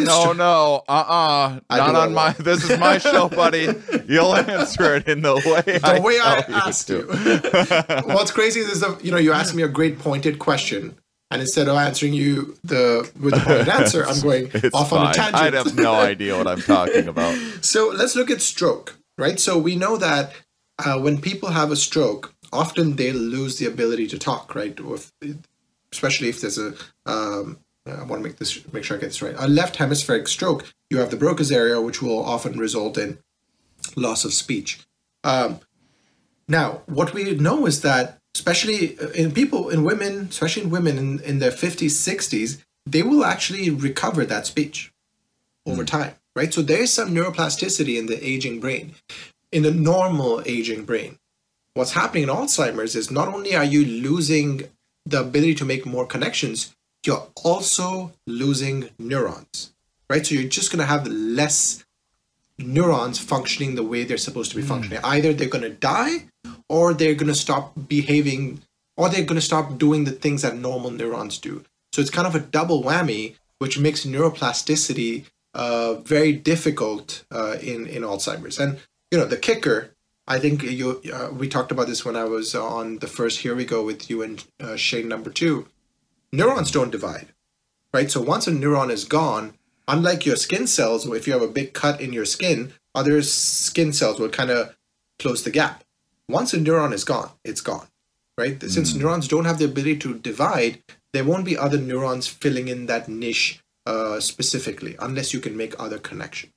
on my. This is my show, buddy. You'll answer it in the way I asked you. What's crazy is you asked me a great pointed question, and instead of answering you with the pointed answer, I'm going off on a tangent. I have no idea what I'm talking about. So let's look at stroke, right? So we know that when people have a stroke, often they lose the ability to talk, right? Especially if there's I want to make sure I get this right. A left hemispheric stroke, you have the Broca's area, which will often result in loss of speech. Now, what we know is that, especially in women in their 50s, 60s, they will actually recover that speech over time, right? So there is some neuroplasticity in the aging brain, in the normal aging brain. what's happening in Alzheimer's is not only are you losing the ability to make more connections, you're also losing neurons, right? So you're just going to have less neurons functioning the way they're supposed to be functioning. Either they're going to die, or they're going to stop behaving, or they're going to stop doing the things that normal neurons do. So it's kind of a double whammy, which makes neuroplasticity very difficult in Alzheimer's. And the kicker, I think we talked about this when I was on the first Here We Go with you and Shane number 2. Neurons don't divide, right? So once a neuron is gone, unlike your skin cells, if you have a big cut in your skin, other skin cells will kind of close the gap. Once a neuron is gone, it's gone, right? Since neurons don't have the ability to divide, there won't be other neurons filling in that niche specifically, unless you can make other connections.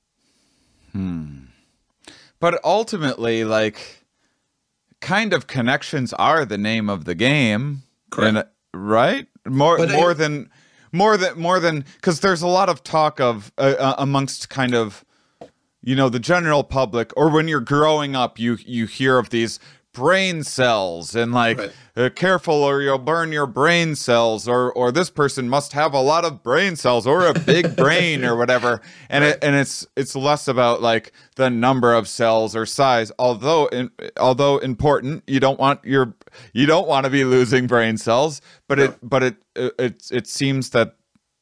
But ultimately, like, kind of connections are the name of the game. Correct. Right? More than because there's a lot of talk of amongst kind of the general public, or when you're growing up, you hear of these brain cells and like careful or you'll burn your brain cells, or this person must have a lot of brain cells or a big brain or whatever, and it's less about like the number of cells or size, although important. You don't want to be losing brain cells, but it seems that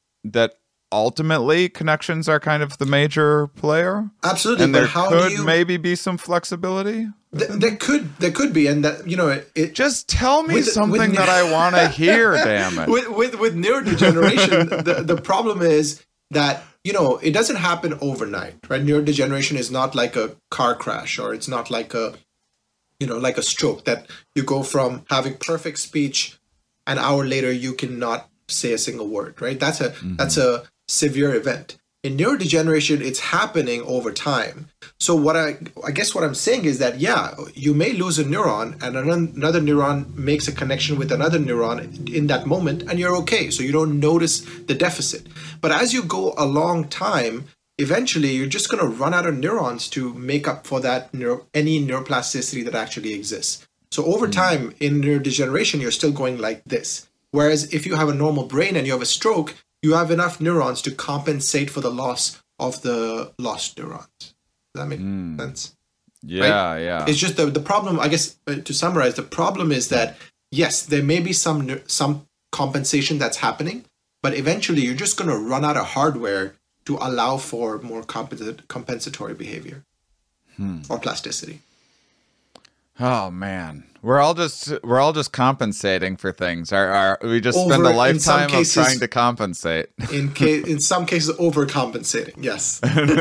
ultimately connections are kind of the major player. Absolutely. And there could maybe be some flexibility. There could be, and that it just tell me something that I want to hear. Damn it! With neurodegeneration, the problem is that it doesn't happen overnight, right? Neurodegeneration is not like a car crash, or it's not like a like a stroke that you go from having perfect speech, an hour later you cannot say a single word, right? That's a severe event. In neurodegeneration, it's happening over time. So what I guess what I'm saying is that, you may lose a neuron and another neuron makes a connection with another neuron in that moment, and you're okay. So you don't notice the deficit. But as you go a long time, eventually you're just going to run out of neurons to make up for that any neuroplasticity that actually exists. So over time in neurodegeneration, you're still going like this. Whereas if you have a normal brain and you have a stroke, you have enough neurons to compensate for the loss of the lost neurons. Does that make sense? Yeah, right? Yeah. It's just the problem, I guess, to summarize, the problem is that, yes, there may be some compensation that's happening, but eventually you're just going to run out of hardware to allow for more compensatory behavior or plasticity. Oh man, we're all just compensating for things. We just spend a lifetime of trying to compensate. In some cases, overcompensating. Yes.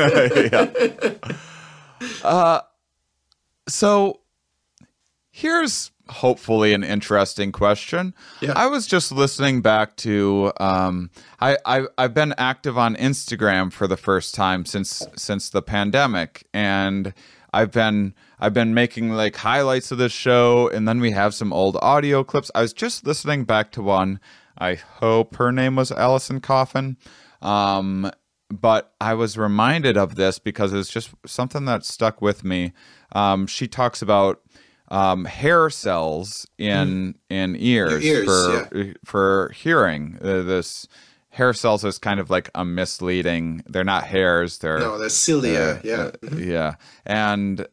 So here's hopefully an interesting question. Yeah. I was just listening back to I've been active on Instagram for the first time since the pandemic, and I've been making like highlights of this show, and then we have some old audio clips. I was just listening back to one. I hope her name was Allison Coffin. But I was reminded of this because it's just something that stuck with me. She talks about hair cells in ears, for hearing. This hair cells is kind of like a misleading. They're not hairs. They're cilia. Yeah. And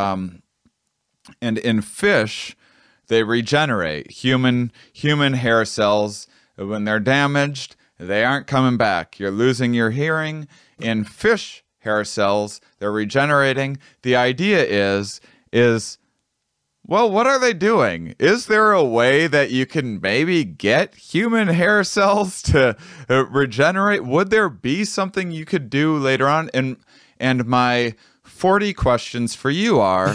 in fish, they regenerate. Human hair cells, when they're damaged, they aren't coming back. You're losing your hearing. In fish hair cells, they're regenerating. The idea is well, what are they doing? Is there a way that you can maybe get human hair cells to regenerate? Would there be something you could do later on? And my 40 questions for you are,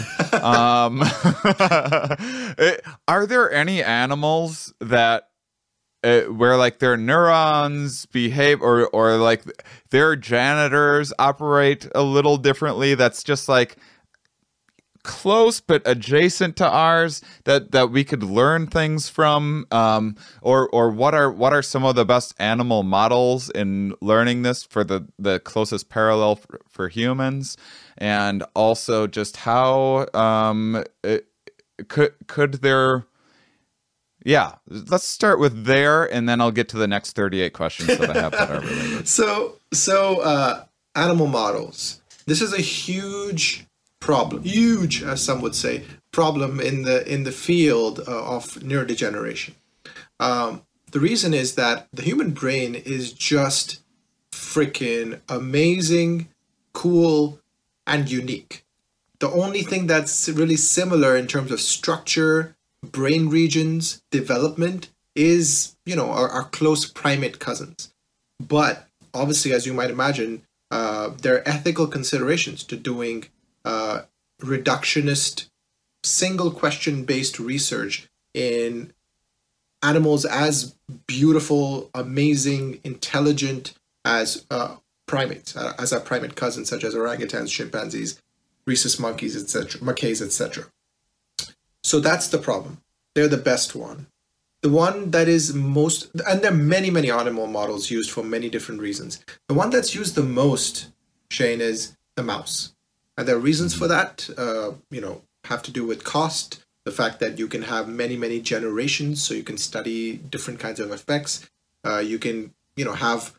are there any animals that where like their neurons behave or like their janitors operate a little differently, that's just like close but adjacent to ours, that we could learn things from, or what are some of the best animal models in learning this for the closest parallel for humans, and also just how could there? Yeah, let's start with there, and then I'll get to the next 38 questions that I have that are related. So animal models. This is a huge problem, huge, as some would say, problem in the field of neurodegeneration. The reason is that the human brain is just freaking amazing, cool, and unique. The only thing that's really similar in terms of structure, brain regions, development is, our close primate cousins. But obviously, as you might imagine, there are ethical considerations to doing reductionist, single question based research in animals as beautiful, amazing, intelligent as primates, as our primate cousins, such as orangutans, chimpanzees, rhesus monkeys, etc., macaques, etc. So that's the problem. They're the best one. The one that is most, and there are many, many animal models used for many different reasons. The one that's used the most, Shane, is the mouse. And there are reasons for that, have to do with cost, the fact that you can have many, many generations, so you can study different kinds of effects. You can, have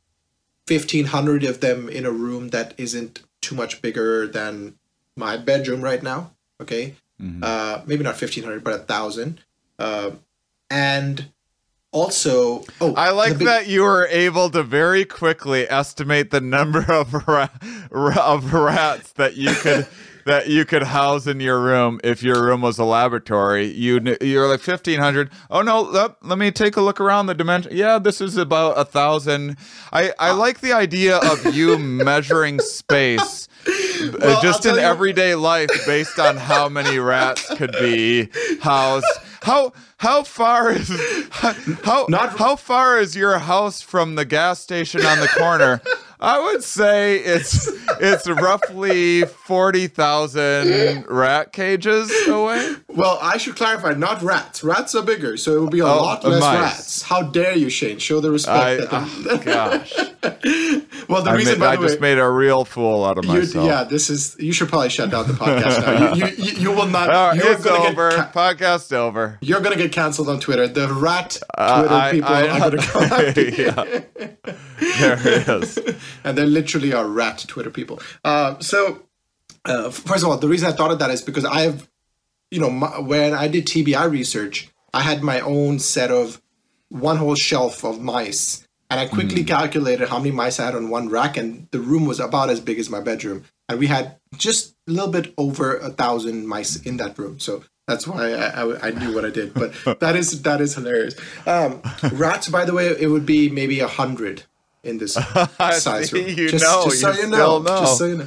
1,500 of them in a room that isn't too much bigger than my bedroom right now, okay? Mm-hmm. Maybe not 1,500, but 1,000. And also, I like that you were able to very quickly estimate the number of rats that you could house in your room if your room was a laboratory. You're like 1,500. Oh no, let me take a look around the dimension. Yeah, this is about 1,000. I like the idea of you measuring space. Well, just in everyday life, based on how many rats could be housed. How far is your house from the gas station on the corner? I would say it's roughly 40,000 rat cages away. Well, I should clarify, not rats. Rats are bigger, so it will be a lot less mice. Rats. How dare you, Shane? Show the respect. Gosh. Well, the reason, by the way, I just made a real fool out of myself. You should probably shut down the podcast now. You will not. It's over. Podcast's over. You're going to get canceled on Twitter. The rat Twitter people are going to come after you. Yeah. There it is. And there literally are rat Twitter people. First of all, the reason I thought of that is because I have, when I did TBI research, I had my own set of one whole shelf of mice. And I quickly calculated how many mice I had on one rack, and the room was about as big as my bedroom. And we had just a little bit over 1,000 mice in that room. So that's why I knew what I did. But that is hilarious. Rats, by the way, it would be maybe 100 in this size room. Just so you know.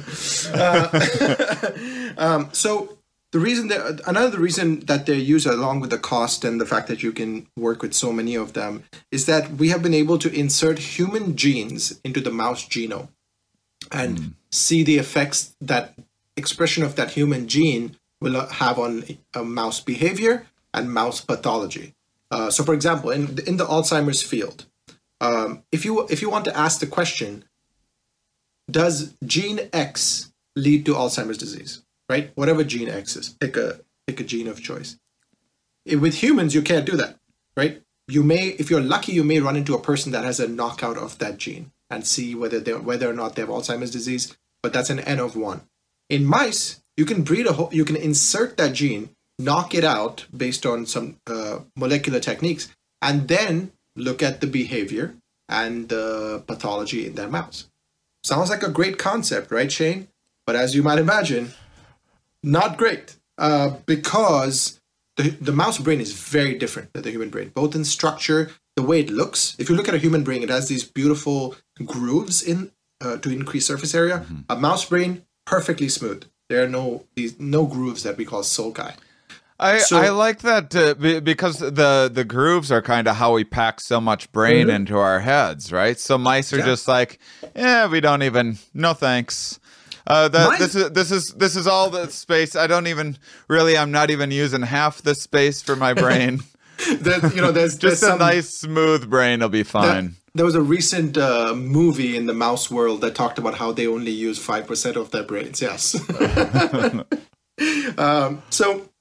So another reason that they're used, along with the cost and the fact that you can work with so many of them, is that we have been able to insert human genes into the mouse genome and see the effects that expression of that human gene will have on mouse behavior and mouse pathology. So, for example, in the Alzheimer's field, if you want to ask the question, does gene X lead to Alzheimer's disease? Right? Whatever gene X is, pick a gene of choice. With humans, you can't do that, right? You may, if you're lucky, you may run into a person that has a knockout of that gene and see whether or not they have Alzheimer's disease, but that's an N of 1. In mice, you can you can insert that gene, knock it out based on some molecular techniques, and then look at the behavior and the pathology in that mouse. Sounds like a great concept, right, Shane? But as you might imagine, not great, because the mouse brain is very different than the human brain, both in structure, the way it looks. If you look at a human brain, it has these beautiful grooves in to increase surface area. Mm-hmm. A mouse brain, perfectly smooth. There are no grooves that we call sulci. I like that because the grooves are kind of how we pack so much brain into our heads, right? So mice are just like, we don't even, no thanks. This is all the space. I'm not even using half the space for my brain. There's just a nice smooth brain will be fine. There was a recent movie in the mouse world that talked about how they only use 5% of their brains. Yes. So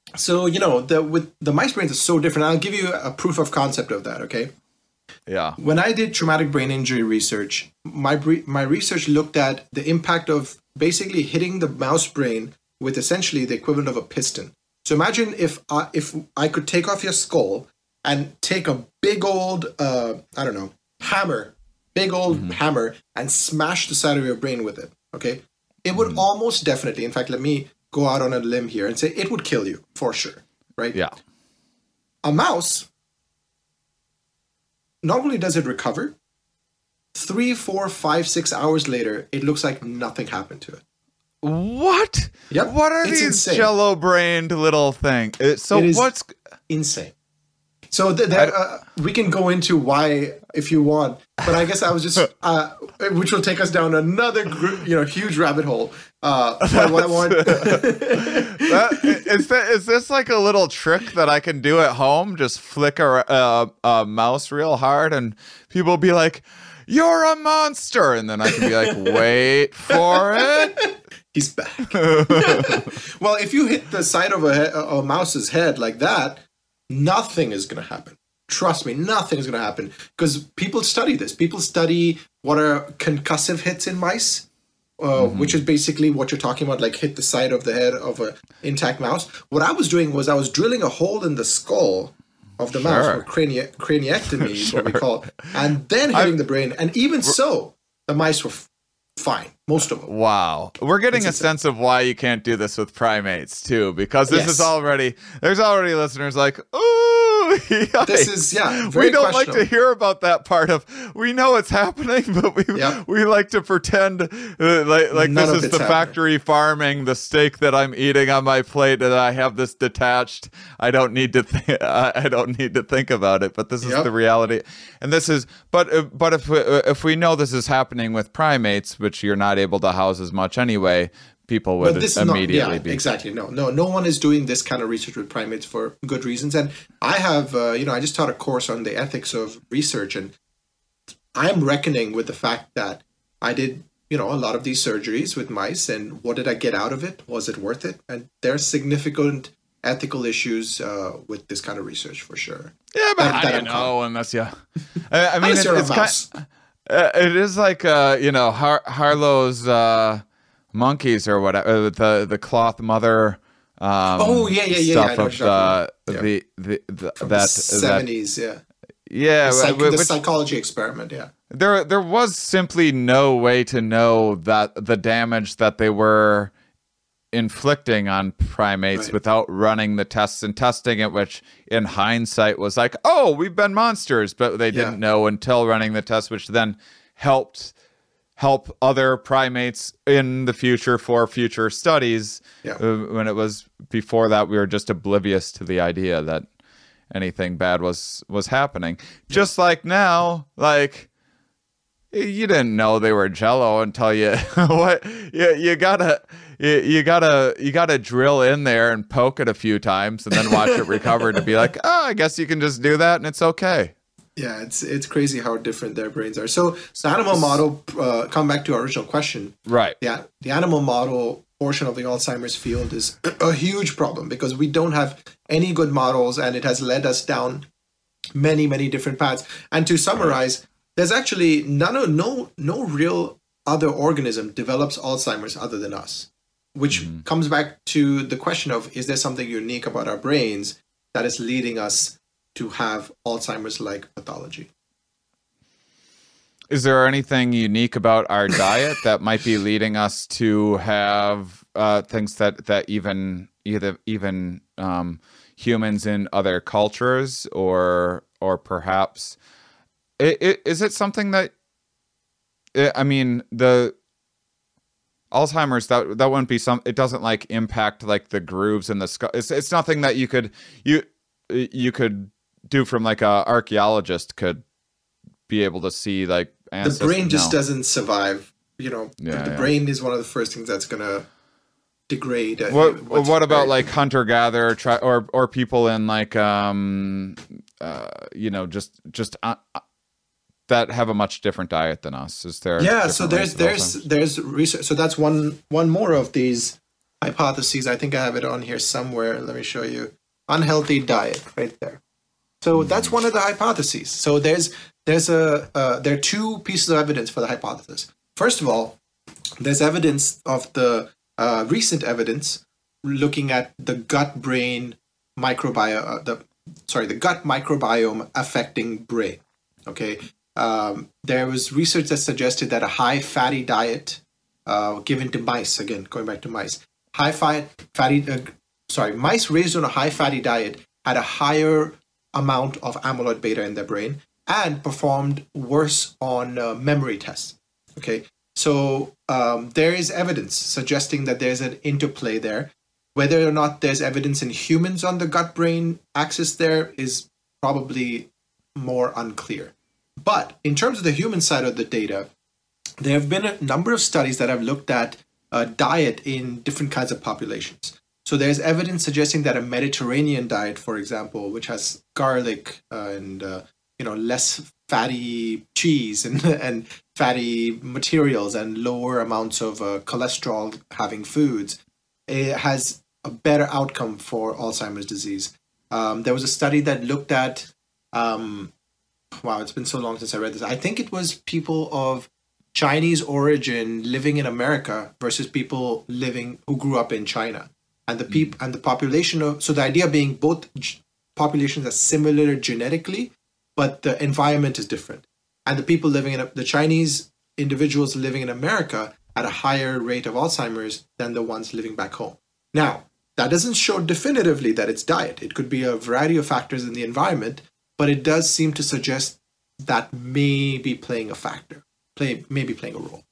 So, with the mice brains is so different. I'll give you a proof of concept of that, okay? Yeah. When I did traumatic brain injury research, my research looked at the impact of basically hitting the mouse brain with essentially the equivalent of a piston. So imagine if I could take off your skull and take a big old, hammer, hammer, and smash the side of your brain with it, okay? It would almost definitely, in fact, let me go out on a limb here and say it would kill you for sure, right? Yeah. A mouse, not only does it recover, 3, 4, 5, 6 hours later, it looks like nothing happened to it. What? Yep. What are It's these insane. jello-brained little things? So It is what's... insane. So we can go into why if you want, but I guess I was just, which will take us down another huge rabbit hole. But what I want, Is this like a little trick that I can do at home? Just flick a mouse real hard and people will be like, "You're a monster," and then I can be like, "Wait for it." he's back. Well, if you hit the side of a mouse's head like that, nothing is going to happen. Trust me, nothing is going to happen because people study this. People study what are concussive hits in mice, which is basically what you're talking about, like hit the side of the head of an intact mouse. What I was doing was I was drilling a hole in the skull of the mouse, or craniectomy, what we call it, and then hitting the brain. And even so, the mice were fine, most of them. Wow. We're getting a sense of why you can't do this with primates too, because this is already, there's already listeners like, ooh, yikes. This is, very we don't like questionable. to hear about that part of, we know it's happening, but we like to pretend like None this of is it's the factory farming, the steak that I'm eating on my plate, and I have this detached. I don't need to I don't need to think about it, but this is the reality. And this is, but if we know this is happening with primates, which you're not able to house as much anyway, people would immediately be. Exactly. No one is doing this kind of research with primates for good reasons. And I have, I just taught a course on the ethics of research, and I'm reckoning with the fact that I did, a lot of these surgeries with mice, and what did I get out of it? Was it worth it? And there are significant ethical issues with this kind of research for sure. Yeah, but I don't know unless you. I mean, it's kind. It is like Harlow's monkeys or whatever, the cloth mother. Stuff of the 70s, the psychology experiment. Yeah, there was simply no way to know that the damage that they were inflicting on primates without running the tests and testing it, which in hindsight was like, oh, we've been monsters, but they didn't know until running the test, which then help other primates in the future for future studies. When it was before that, we were just oblivious to the idea that anything bad was happening. Just like now, like, you didn't know they were Jello until you you gotta drill in there and poke it a few times and then watch it recover to be like, oh, I guess you can just do that and it's okay. Yeah, it's crazy how different their brains are. So the animal model, come back to our original question. Right. Yeah, the animal model portion of the Alzheimer's field is a huge problem because we don't have any good models, and it has led us down many, many different paths. And to summarize, there's actually no real other organism develops Alzheimer's other than us, which comes back to the question of, is there something unique about our brains that is leading us to have Alzheimer's-like pathology? Is there anything unique about our diet that might be leading us to have things that even humans in other cultures or perhaps is it something that the Alzheimer's that wouldn't be it doesn't like impact like the grooves in the skull. It's nothing that you could do from like a archaeologist could be able to see like ancestors. The brain just doesn't survive. The brain is one of the first things that's gonna degrade. What about like hunter gatherer or people in like just that have a much different diet than us? Is there? Yeah, so there's research. So that's one more of these hypotheses. I think I have it on here somewhere. Let me show you. Unhealthy diet, right there. So that's one of the hypotheses. So there are two pieces of evidence for the hypothesis. First of all, there's evidence of the recent evidence looking at the gut-brain microbiome, the gut microbiome affecting brain. Okay, there was research that suggested that a high fatty diet given to mice, again going back to mice, mice raised on a high fatty diet had a higher amount of amyloid beta in their brain and performed worse on memory tests. Okay, so there is evidence suggesting that there's an interplay there. Whether or not there's evidence in humans on the gut-brain axis there is probably more unclear. But in terms of the human side of the data, there have been a number of studies that have looked at diet in different kinds of populations. So there's evidence suggesting that a Mediterranean diet, for example, which has garlic and less fatty cheese and fatty materials and lower amounts of cholesterol having foods, it has a better outcome for Alzheimer's disease. There was a study that looked at, it's been so long since I read this. I think it was people of Chinese origin living in America versus people who grew up in China. And the population so the idea being both populations are similar genetically, but the environment is different. And the Chinese individuals living in America had a higher rate of Alzheimer's than the ones living back home. Now, that doesn't show definitively that it's diet. It could be a variety of factors in the environment, but it does seem to suggest that may be playing a factor, maybe playing a role.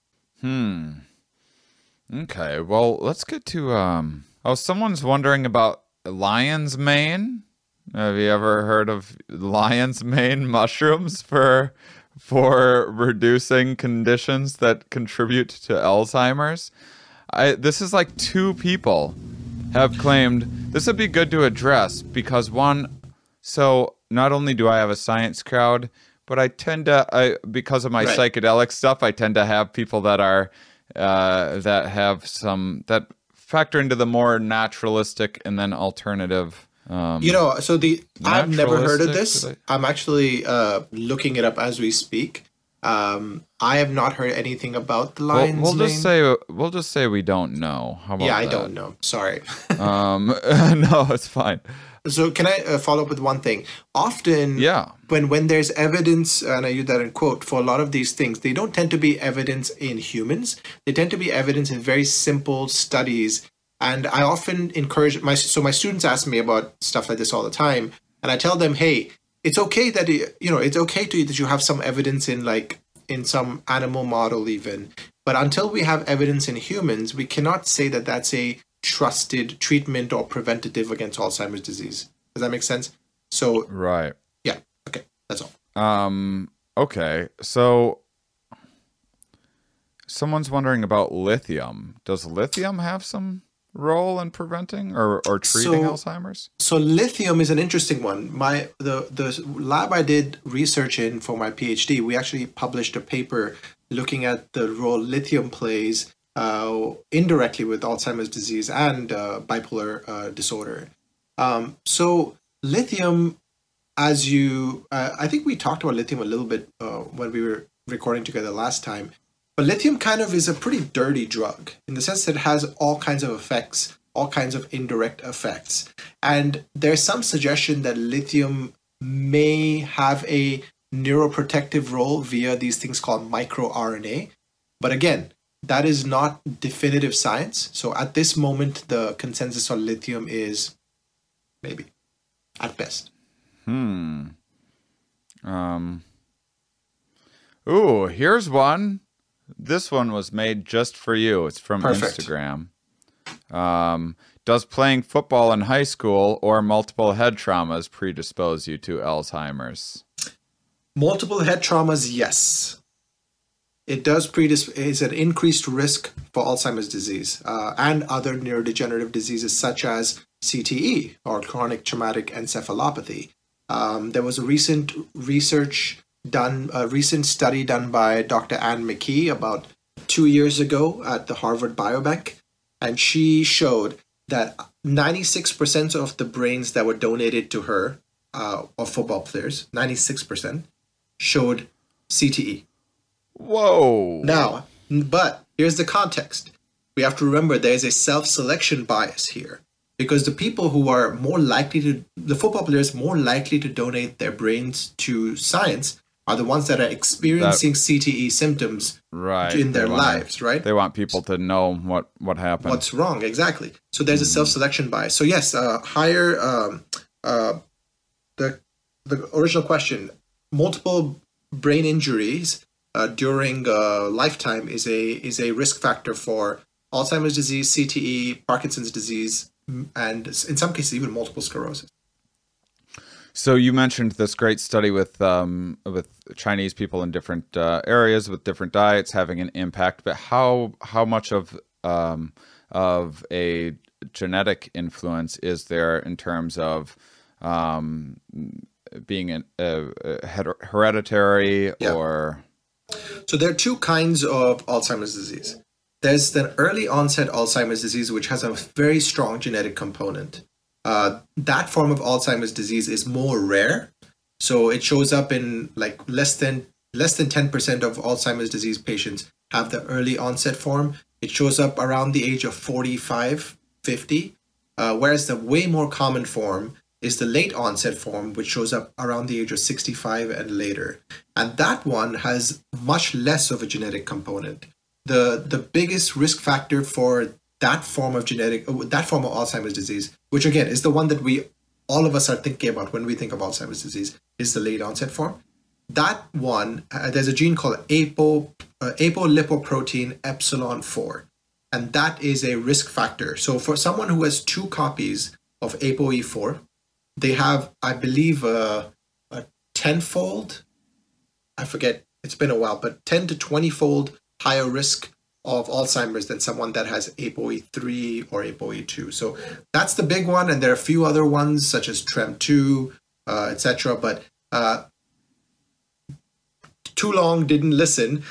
Okay, well, let's get to... someone's wondering about lion's mane. Have you ever heard of lion's mane mushrooms for reducing conditions that contribute to Alzheimer's? This is like 2 people have claimed this would be good to address because so not only do I have a science crowd, but because of my psychedelic stuff, I tend to have people that are that have some that factor into the more naturalistic and then alternative. I've never heard of this. I'm actually looking it up as we speak. I have not heard anything about the lion's mane. We'll just say we don't know. How about I don't know. Sorry. No, it's fine. So can I follow up with one thing? Often, when there's evidence, and I use that in quote, for a lot of these things, they don't tend to be evidence in humans. They tend to be evidence in very simple studies. And I often encourage my students ask me about stuff like this all the time, and I tell them, hey, it's okay that it's okay that you have some evidence in some animal model even, but until we have evidence in humans, we cannot say that that's a trusted treatment or preventative against Alzheimer's disease. Does that make sense? So right. Yeah. Okay. That's all. Okay. So someone's wondering about lithium. Does lithium have some role in preventing or treating Alzheimer's? So lithium is an interesting one. The lab I did research in for my PhD, we actually published a paper looking at the role lithium plays indirectly with Alzheimer's disease and bipolar disorder. So lithium, I think we talked about lithium a little bit when we were recording together last time. But lithium kind of is a pretty dirty drug in the sense that it has all kinds of effects, all kinds of indirect effects. And there's some suggestion that lithium may have a neuroprotective role via these things called microRNA. But again, that is not definitive science. So at this moment, the consensus on lithium is maybe, at best. Ooh, here's one. This one was made just for you. It's from Perfect. Instagram. Does playing football in high school or multiple head traumas predispose you to Alzheimer's? Multiple head traumas, yes. It does is an increased risk for Alzheimer's disease and other neurodegenerative diseases such as CTE or chronic traumatic encephalopathy. There was a recent study done by Dr. Anne McKee about 2 years ago at the Harvard Biobank. and she showed that 96% of the brains that were donated to her of football players, 96%, showed CTE. Whoa. Now, but here's the context. We have to remember there's a self-selection bias here, because the people who are more likely to, the football players more likely to donate their brains to science are the ones that are experiencing CTE symptoms in their lives, right? They want people to know what happened. What's wrong, exactly. So there's a self-selection bias. So yes, the original question, multiple brain injuries during lifetime is a risk factor for Alzheimer's disease, CTE, Parkinson's disease, and in some cases even multiple sclerosis. So you mentioned this great study with Chinese people in different areas with different diets having an impact, but how much of a genetic influence is there in terms of being hereditary or? So there are two kinds of Alzheimer's disease. There's the early onset Alzheimer's disease, which has a very strong genetic component. That form of Alzheimer's disease is more rare. So it shows up in like less than 10% of Alzheimer's disease patients have the early onset form. It shows up around the age of 45, 50, whereas the way more common form is the late onset form, which shows up around the age of 65 and later. And that one has much less of a genetic component. The biggest risk factor for that form of Alzheimer's disease, which again is the one that all of us are thinking about when we think of Alzheimer's disease, is the late onset form. That one, there's a gene called apolipoprotein epsilon 4, and that is a risk factor. So for someone who has 2 copies of ApoE4, they have, I believe, a 10-fold, I forget, it's been a while, but 10 to 20-fold higher risk of Alzheimer's than someone that has ApoE3 or ApoE2. So that's the big one, and there are a few other ones such as TREM2, etc. But too long, didn't listen.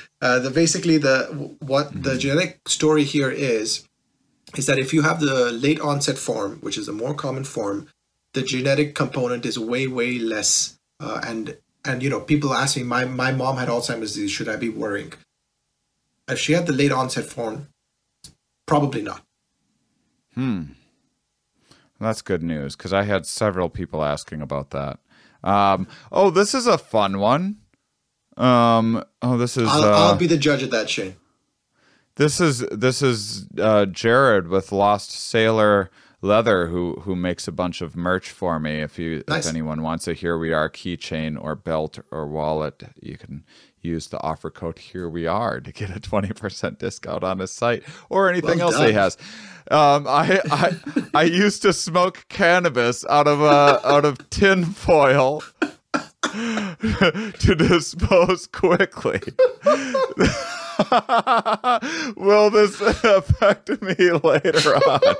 The genetic story here is that if you have the late onset form, which is a more common form, the genetic component is way less. And people ask me, my mom had Alzheimer's disease. Should I be worrying? If she had the late onset form, probably not. That's good news, because I had several people asking about that. This is a fun one. I'll be the judge of that, Shane. This is Jared with Lost Sailor Leather, who makes a bunch of merch for me. If anyone wants a Here We Are keychain or belt or wallet, you can use the offer code Here We Are to get a 20% discount on his site or anything else he has. I used to smoke cannabis out of tin foil to dispose quickly. Will this affect me later on?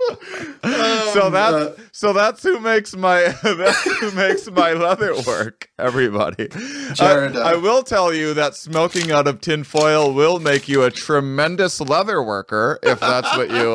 So that's who makes my leather work, everybody. Jared, I will tell you that smoking out of tin foil will make you a tremendous leather worker if that's what you.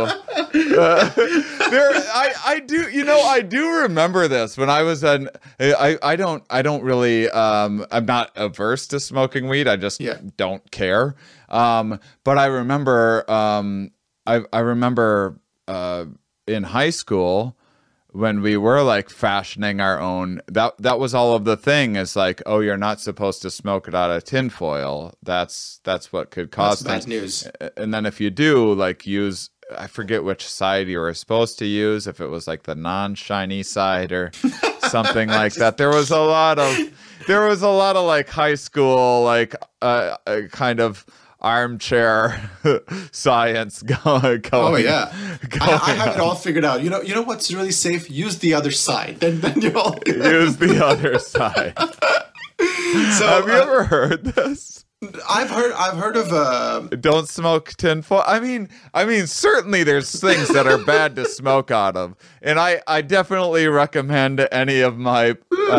I do remember this when I was in. I don't really. I'm not averse to smoking weed. I just don't care. But I remember. I remember. In high school, when we were like fashioning our own, that was all of the thing, is like, oh, you're not supposed to smoke it out of tinfoil. That's what could cause That's bad news. And then if you do, like, use, I forget which side you were supposed to use, if it was like the non-shiny side or something like that. There was a lot of like high school, like kind of armchair science going. Oh yeah, I have it all figured out. You know what's really safe? Use the other side. Then you'll use the other side. So have you ever heard this? I've heard of Don't smoke tinfoil. I mean, certainly there's things that are bad to smoke out of, and I definitely recommend any of my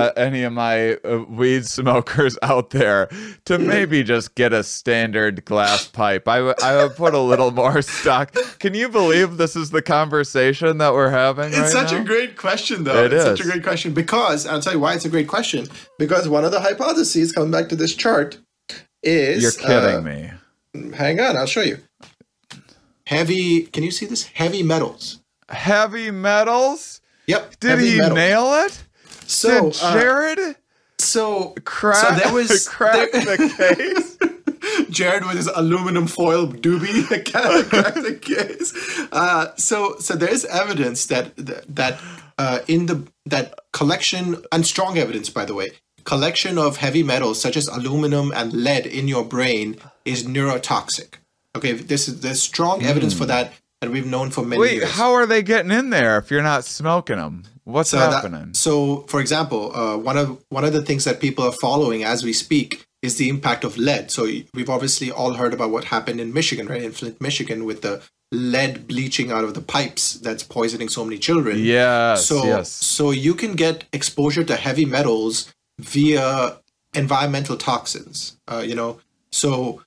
weed smokers out there to maybe just get a standard glass pipe. I would put a little more stock. Can you believe this is the conversation that we're having? It's such now? a great question, though. It's such a great question because I'll tell you why it's a great question. Because one of the hypotheses, coming back to this chart, is You're kidding me. Hang on, I'll show you. Heavy. Can you see this? Heavy metals. Heavy metals? Yep. Did he nail it? So Did Jared crack the case? Jared with his aluminum foil doobie cracked the case. So there's evidence that collection, and strong evidence, by the way, collection of heavy metals such as aluminum and lead in your brain is neurotoxic. Okay, there's strong evidence for that we've known for many years. Wait, how are they getting in there if you're not smoking them? What's happening? So, for example, one of the things that people are following as we speak is the impact of lead. So we've obviously all heard about what happened in Michigan, right? In Flint, Michigan, with the lead bleaching out of the pipes that's poisoning so many children. Yes. So you can get exposure to heavy metals via environmental toxins. So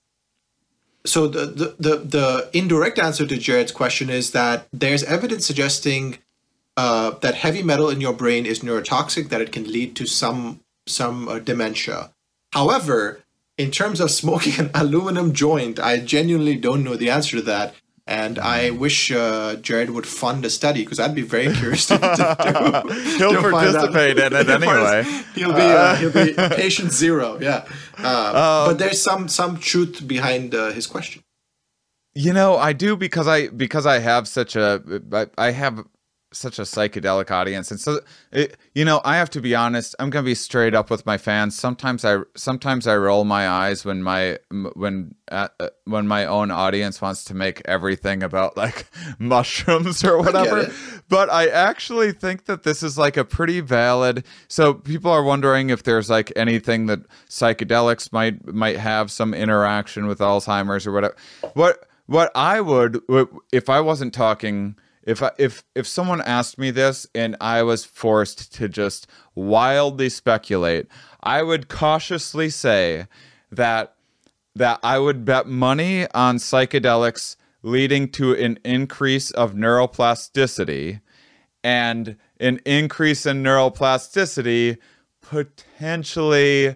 the indirect answer to Jared's question is that there's evidence suggesting that heavy metal in your brain is neurotoxic, that it can lead to some dementia. However, in terms of smoking an aluminum joint, I genuinely don't know the answer to that. And I wish Jared would fund a study because I'd be very curious to He'll participate in it anyway. He'll be patient zero, yeah. But there's some truth behind his question. I do because I have such a psychedelic audience, and so I have to be honest. I'm gonna be straight up with my fans. Sometimes I roll my eyes when my own audience wants to make everything about like mushrooms or whatever. But I actually think that this is like a pretty valid. So people are wondering if there's like anything that psychedelics might have some interaction with Alzheimer's or whatever. What I would, if I wasn't talking. If someone asked me this and I was forced to just wildly speculate, I would cautiously say that I would bet money on psychedelics leading to an increase of neuroplasticity, and an increase in neuroplasticity potentially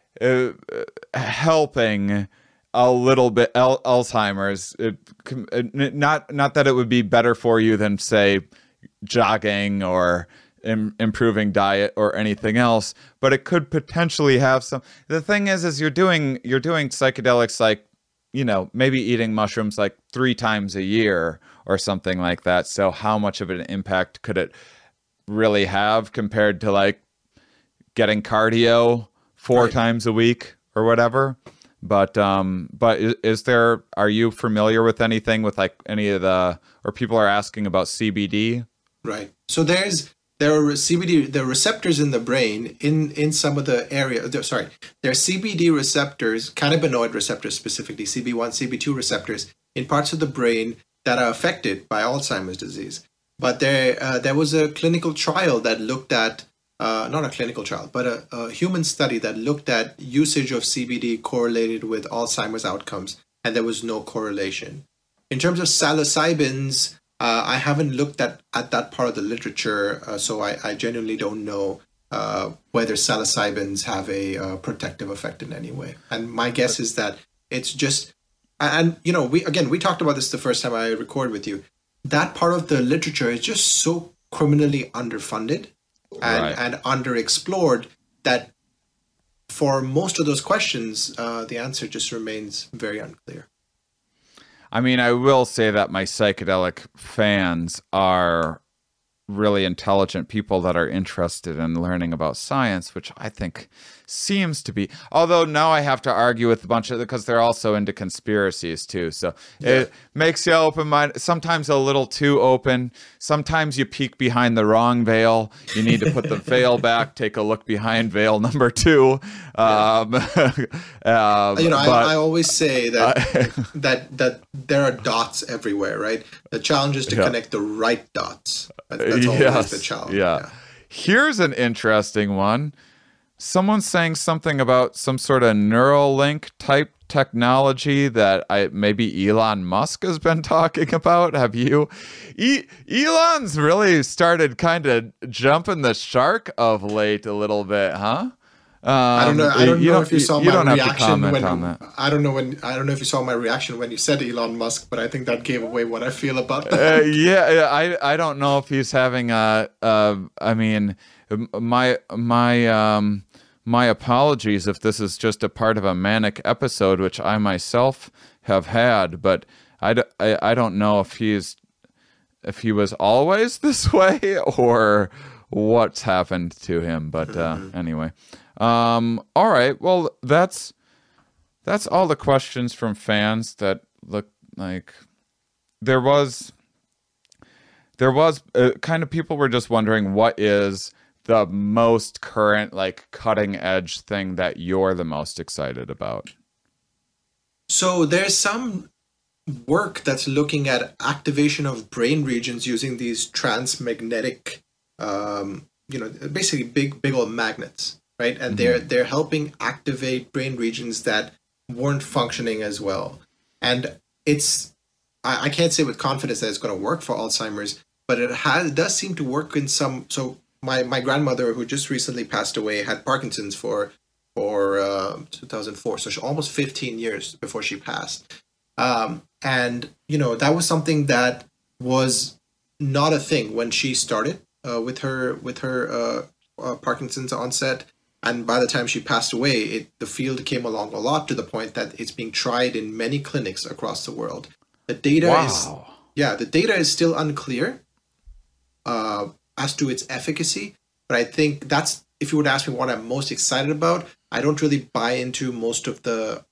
helping a little bit Alzheimer's. Not that it would be better for you than, say, jogging or improving diet or anything else, but it could potentially have some. The thing is you're doing psychedelics like, maybe eating mushrooms like 3 times a year or something like that. So how much of an impact could it really have compared to like getting cardio 4 times a week or whatever? But are you familiar with anything with like any of or people are asking about CBD? Right. So there are CBD, there are receptors in the brain in some of the area. There are CBD receptors, cannabinoid receptors specifically, CB1, CB2 receptors in parts of the brain that are affected by Alzheimer's disease. But there was a clinical trial that looked at, not a clinical trial, but a human study that looked at usage of CBD correlated with Alzheimer's outcomes, and there was no correlation. In terms of psilocybins, I haven't looked at that part of the literature, so I genuinely don't know whether psilocybins have a protective effect in any way. And my guess is that it's just, and we talked about this the first time I recorded with you. That part of the literature is just so criminally underfunded and underexplored that for most of those questions, the answer just remains very unclear. I mean, I will say that my psychedelic fans are really intelligent people that are interested in learning about science, which I think seems to be. Although now I have to argue with a bunch of, because they're also into conspiracies too. So it makes you open-minded, sometimes a little too open. Sometimes you peek behind the wrong veil. You need to put the veil back, take a look behind veil number 2. I always say that that there are dots everywhere, right? The challenge is to connect the right dots. That's always the challenge. Yeah. Here's an interesting one. Someone's saying something about some sort of Neuralink type technology that maybe Elon Musk has been talking about. Have you? Elon's really started kind of jumping the shark of late a little bit, huh? I don't know. I don't know if you saw my reaction when on that. I don't know if you saw my reaction when you said Elon Musk, but I think that gave away what I feel about that. I don't know if he's having my apologies if this is just a part of a manic episode, which I myself have had, but I don't know if he was always this way or what's happened to him. But anyway. All right. Well, that's all the questions from fans that look like there was kind of people were just wondering what is the most current, like, cutting edge thing that you're the most excited about. So there's some work that's looking at activation of brain regions using these transmagnetic, basically big old magnets. Right, and they're helping activate brain regions that weren't functioning as well. And I can't say with confidence that it's going to work for Alzheimer's, but it does seem to work in some. So my grandmother, who just recently passed away, had Parkinson's for 2004, so almost 15 years before she passed. And that was something that was not a thing when she started with her Parkinson's onset. And by the time she passed away, the field came along a lot, to the point that it's being tried in many clinics across the world. The data is still unclear as to its efficacy. But I think that's, if you would ask me what I'm most excited about, I don't really buy into most of the.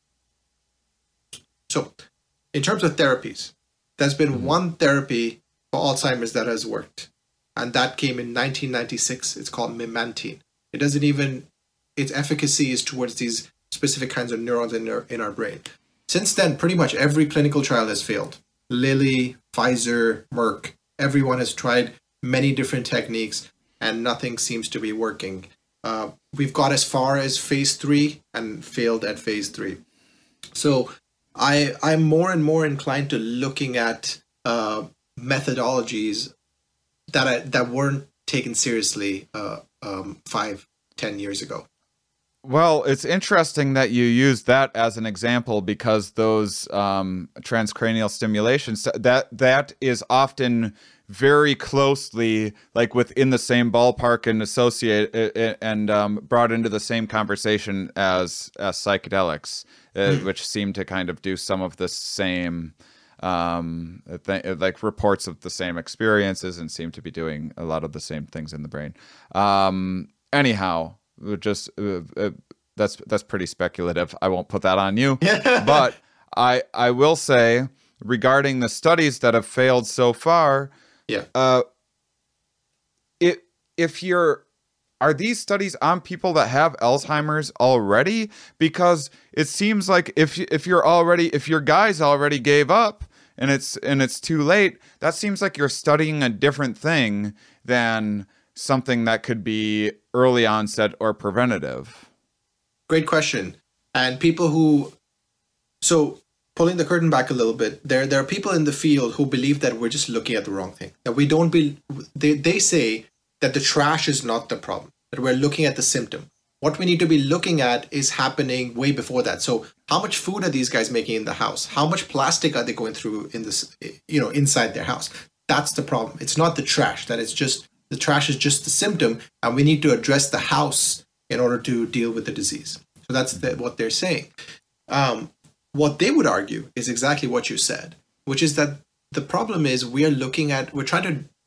So, in terms of therapies, there's been one therapy for Alzheimer's that has worked, and that came in 1996. It's called memantine. It doesn't even, its efficacy is towards these specific kinds of neurons in our brain. Since then, pretty much every clinical trial has failed. Lilly, Pfizer, Merck, everyone has tried many different techniques, and nothing seems to be working. We've got as far as phase 3 and failed at phase 3. So I'm more and more inclined to looking at methodologies that weren't taken seriously 5-10 years ago. Well, it's interesting that you use that as an example, because those transcranial stimulations, that is often very closely, like, within the same ballpark and associated and brought into the same conversation as psychedelics, which seem to kind of do some of the same like reports of the same experiences, and seem to be doing a lot of the same things in the brain. Anyhow, just that's pretty speculative. I won't put that on you. But I will say, regarding the studies that have failed so far, are these studies on people that have Alzheimer's already? Because it seems like if your guys already gave up and it's too late, that seems like you're studying a different thing than something that could be early onset or preventative. Great question. And pulling the curtain back a little bit, there are people in the field who believe that we're just looking at the wrong thing. That we don't they say that the trash is not the problem, that we're looking at the symptom. What we need to be looking at is happening way before that. So how much food are these guys making in the house? How much plastic are they going through in this, inside their house? That's the problem. It's not the trash. The trash is just the symptom, and we need to address the house in order to deal with the disease. So that's what they're saying. What they would argue is exactly what you said, which is that the problem is we're trying to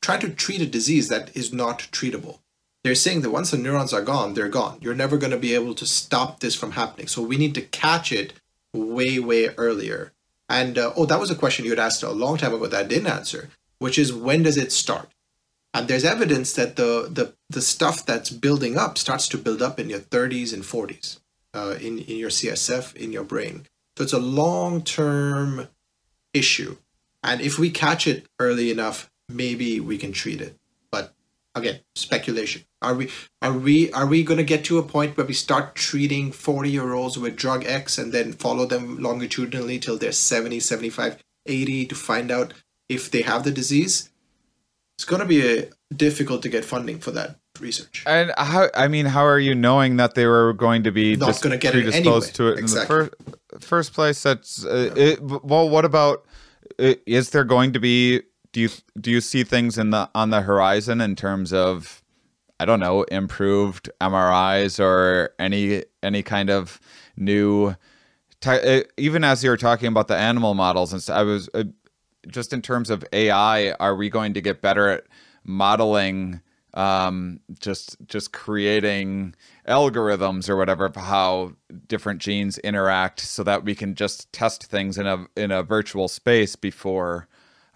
trying to treat a disease that is not treatable. They're saying that once the neurons are gone, they're gone. You're never going to be able to stop this from happening. So we need to catch it way, way earlier. And, that was a question you had asked a long time ago that I didn't answer, which is, when does it start? And there's evidence that the stuff that's building up starts to build up in your 30s and 40s, in your CSF, in your brain. So it's a long-term issue. And if we catch it early enough, maybe we can treat it. But again, speculation. Are we going to get to a point where we start treating 40-year-olds with drug X and then follow them longitudinally till they're 70, 75, 80 to find out if they have the disease? It's going to be difficult to get funding for that research. And how are you knowing that they were going to be not going to get predisposed to it in the first place? That's well. What about? Is there going to be? Do you see things on the horizon in terms of, I don't know, improved MRIs or any kind of new? Even as you were talking about the animal models and stuff, I was. Just in terms of AI, are we going to get better at modeling, just creating algorithms or whatever of how different genes interact, so that we can just test things in a virtual space before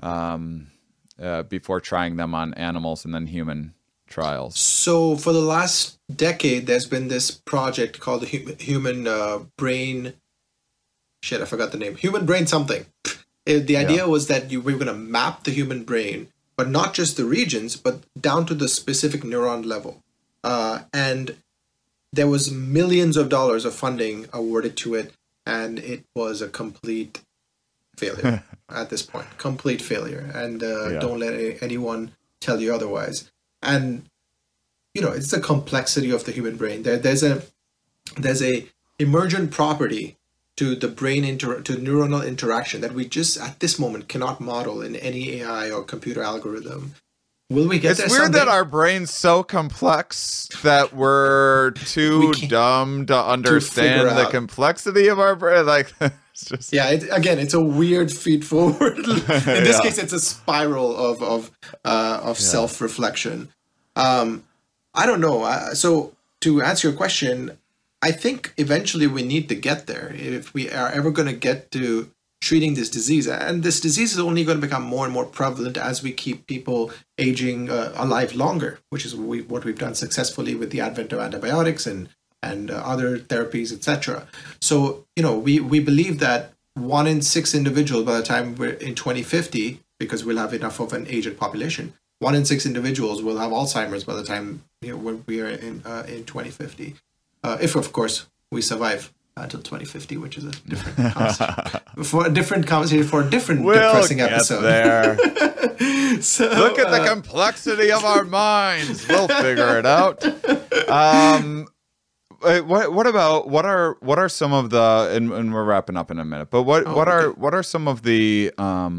trying them on animals and then human trials? So for the last decade, there's been this project called the Human Brain. Shit, I forgot the name. Human Brain something. The idea was that we were going to map the human brain, but not just the regions, but down to the specific neuron level. And there was millions of dollars of funding awarded to it, and it was a complete failure at this point. Complete failure. And don't let anyone tell you otherwise. And, it's the complexity of the human brain. There's a emergent property to the brain to neuronal interaction that we just at this moment cannot model in any AI or computer algorithm. Will we get there? It's weird that our brain's so complex that we're too dumb to understand the complexity of our brain. Like, it's just it's a weird feed forward. In this case, it's a spiral of self-reflection. I don't know. So to answer your question, I think eventually we need to get there if we are ever going to get to treating this disease. And this disease is only going to become more and more prevalent as we keep people aging alive longer, which is what we've done successfully with the advent of antibiotics and other therapies, etc. So, we believe that 1 in 6 individuals by the time we're in 2050, because we'll have enough of an aged population, 1 in 6 individuals will have Alzheimer's by the time when we are in 2050. If, of course, we survive until 2050, which is a different conversation. For a different depressing episode. There. So, look at the complexity of our minds. We'll figure it out. What are some of the, and we're wrapping up in a minute, but what are some of the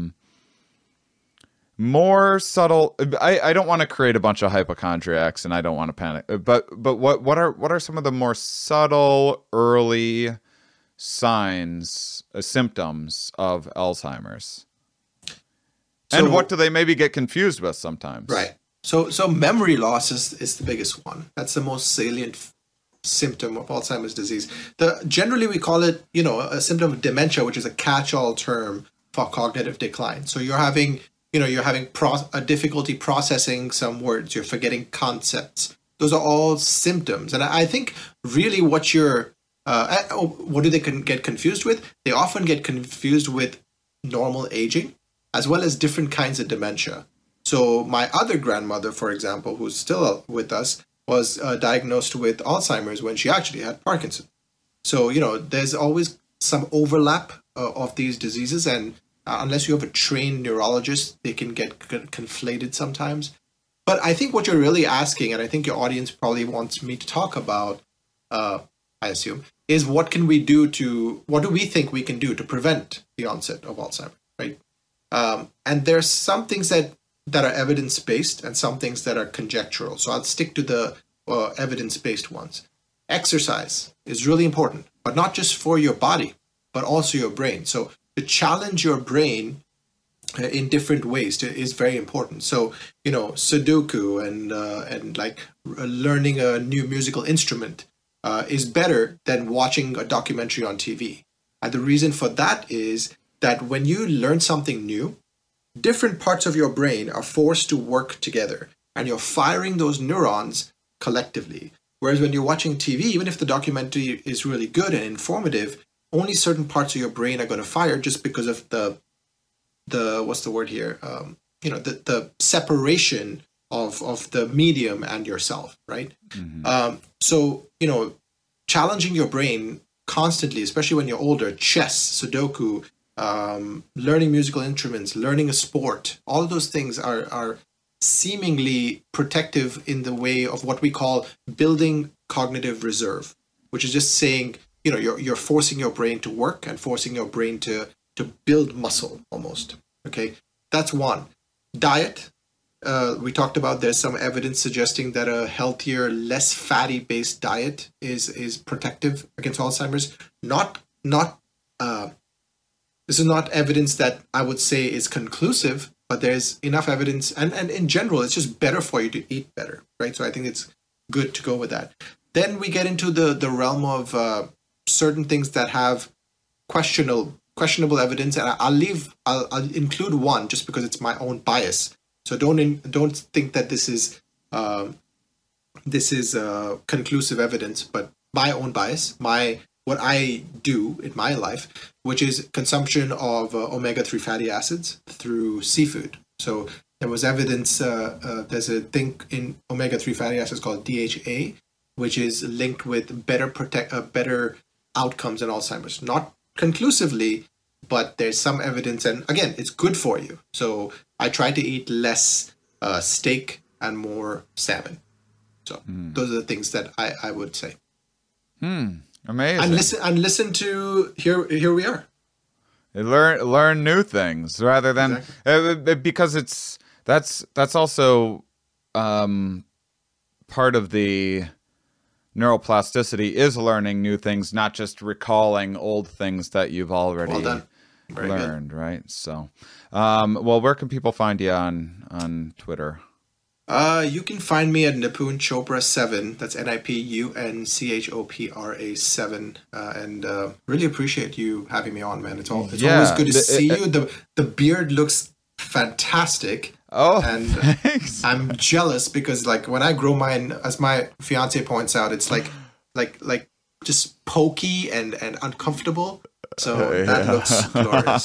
more subtle? I don't want to create a bunch of hypochondriacs, and I don't want to panic. But what are some of the more subtle early signs, symptoms of Alzheimer's? And what do they maybe get confused with sometimes? Right. So memory loss is the biggest one. That's the most salient symptom of Alzheimer's disease. Generally we call it, a symptom of dementia, which is a catch-all term for cognitive decline. So you're having a difficulty processing some words. You're forgetting concepts. Those are all symptoms. And I think really what do they get confused with? They often get confused with normal aging, as well as different kinds of dementia. So my other grandmother, for example, who's still with us, was diagnosed with Alzheimer's when she actually had Parkinson's. So, there's always some overlap of these diseases, and unless you have a trained neurologist, they can get conflated sometimes. But I think what you're really asking, and I think your audience probably wants me to talk about, I assume, is what do we think we can do to prevent the onset of Alzheimer's, right? And there's some things that are evidence-based and some things that are conjectural. So I'll stick to the evidence-based ones. Exercise is really important, but not just for your body, but also your brain. So to challenge your brain in different ways is very important. So, Sudoku and like learning a new musical instrument is better than watching a documentary on TV. And the reason for that is that when you learn something new, different parts of your brain are forced to work together, and you're firing those neurons collectively. Whereas when you're watching TV, even if the documentary is really good and informative, only certain parts of your brain are going to fire just because of the what's the word here? The separation of the medium and yourself, right? Mm-hmm. So challenging your brain constantly, especially when you're older, chess, Sudoku, learning musical instruments, learning a sport, all of those things are seemingly protective in the way of what we call building cognitive reserve, which is just saying, you're forcing your brain to work and forcing your brain to build muscle almost. Okay, that's one. Diet. We talked about, there's some evidence suggesting that a healthier, less fatty based diet is protective against Alzheimer's. This is not evidence that I would say is conclusive, but there's enough evidence, and in general, it's just better for you to eat better, right? So I think it's good to go with that. Then we get into the realm of certain things that have questionable evidence, and I'll include one just because it's my own bias. So don't think that this is conclusive evidence, but my own bias, what I do in my life, which is consumption of omega-3 fatty acids through seafood. So there was evidence, there's a thing in omega-3 fatty acids called DHA, which is linked with better outcomes in Alzheimer's. Not conclusively, but there's some evidence, and again, it's good for you. So I try to eat less steak and more salmon. So those are the things that I would say. Amazing. And listen to here we are. Learn new things rather than because that's also part of the neuroplasticity is learning new things, not just recalling old things that you've already learned, good. Right? So, where can people find you on Twitter? You can find me at Nipun Chopra 7. That's NIPUNCHOPRA 7. And really appreciate you having me on, man. It's always good to see you. The beard looks fantastic. Oh, and thanks. I'm jealous because like when I grow mine, as my fiance points out, it's like just pokey and uncomfortable. So that looks glorious.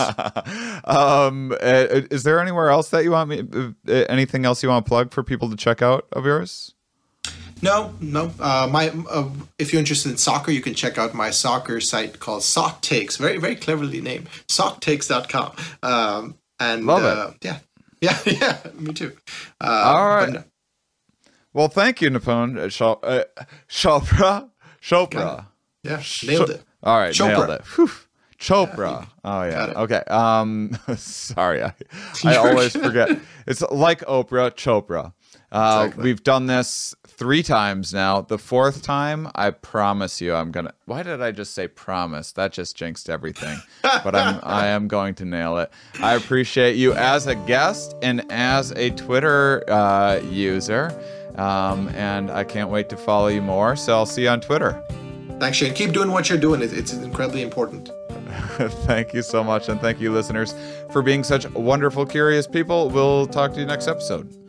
Is there anywhere else that you want anything else you want to plug for people to check out of yours? No. If you're interested in soccer, you can check out my soccer site called Sock Takes. Very, very cleverly named. Socktakes.com. Love it. Yeah, me too. All right. Well, thank you, Nipun Chopra. Yeah, nailed it. All right, Chopra. Nailed it. Whew. Chopra. Oh yeah. Okay. Sorry, I always forget. It's like Oprah, Chopra. Exactly. We've done this 3 times now. The 4th time, I promise you, I'm gonna. Why did I just say promise? That just jinxed everything. But I am going to nail it. I appreciate you as a guest and as a Twitter user, and I can't wait to follow you more. So I'll see you on Twitter. Thanks, Shane. Keep doing what you're doing. It's incredibly important. Thank you so much, and thank you, listeners, for being such wonderful, curious people. We'll talk to you next episode.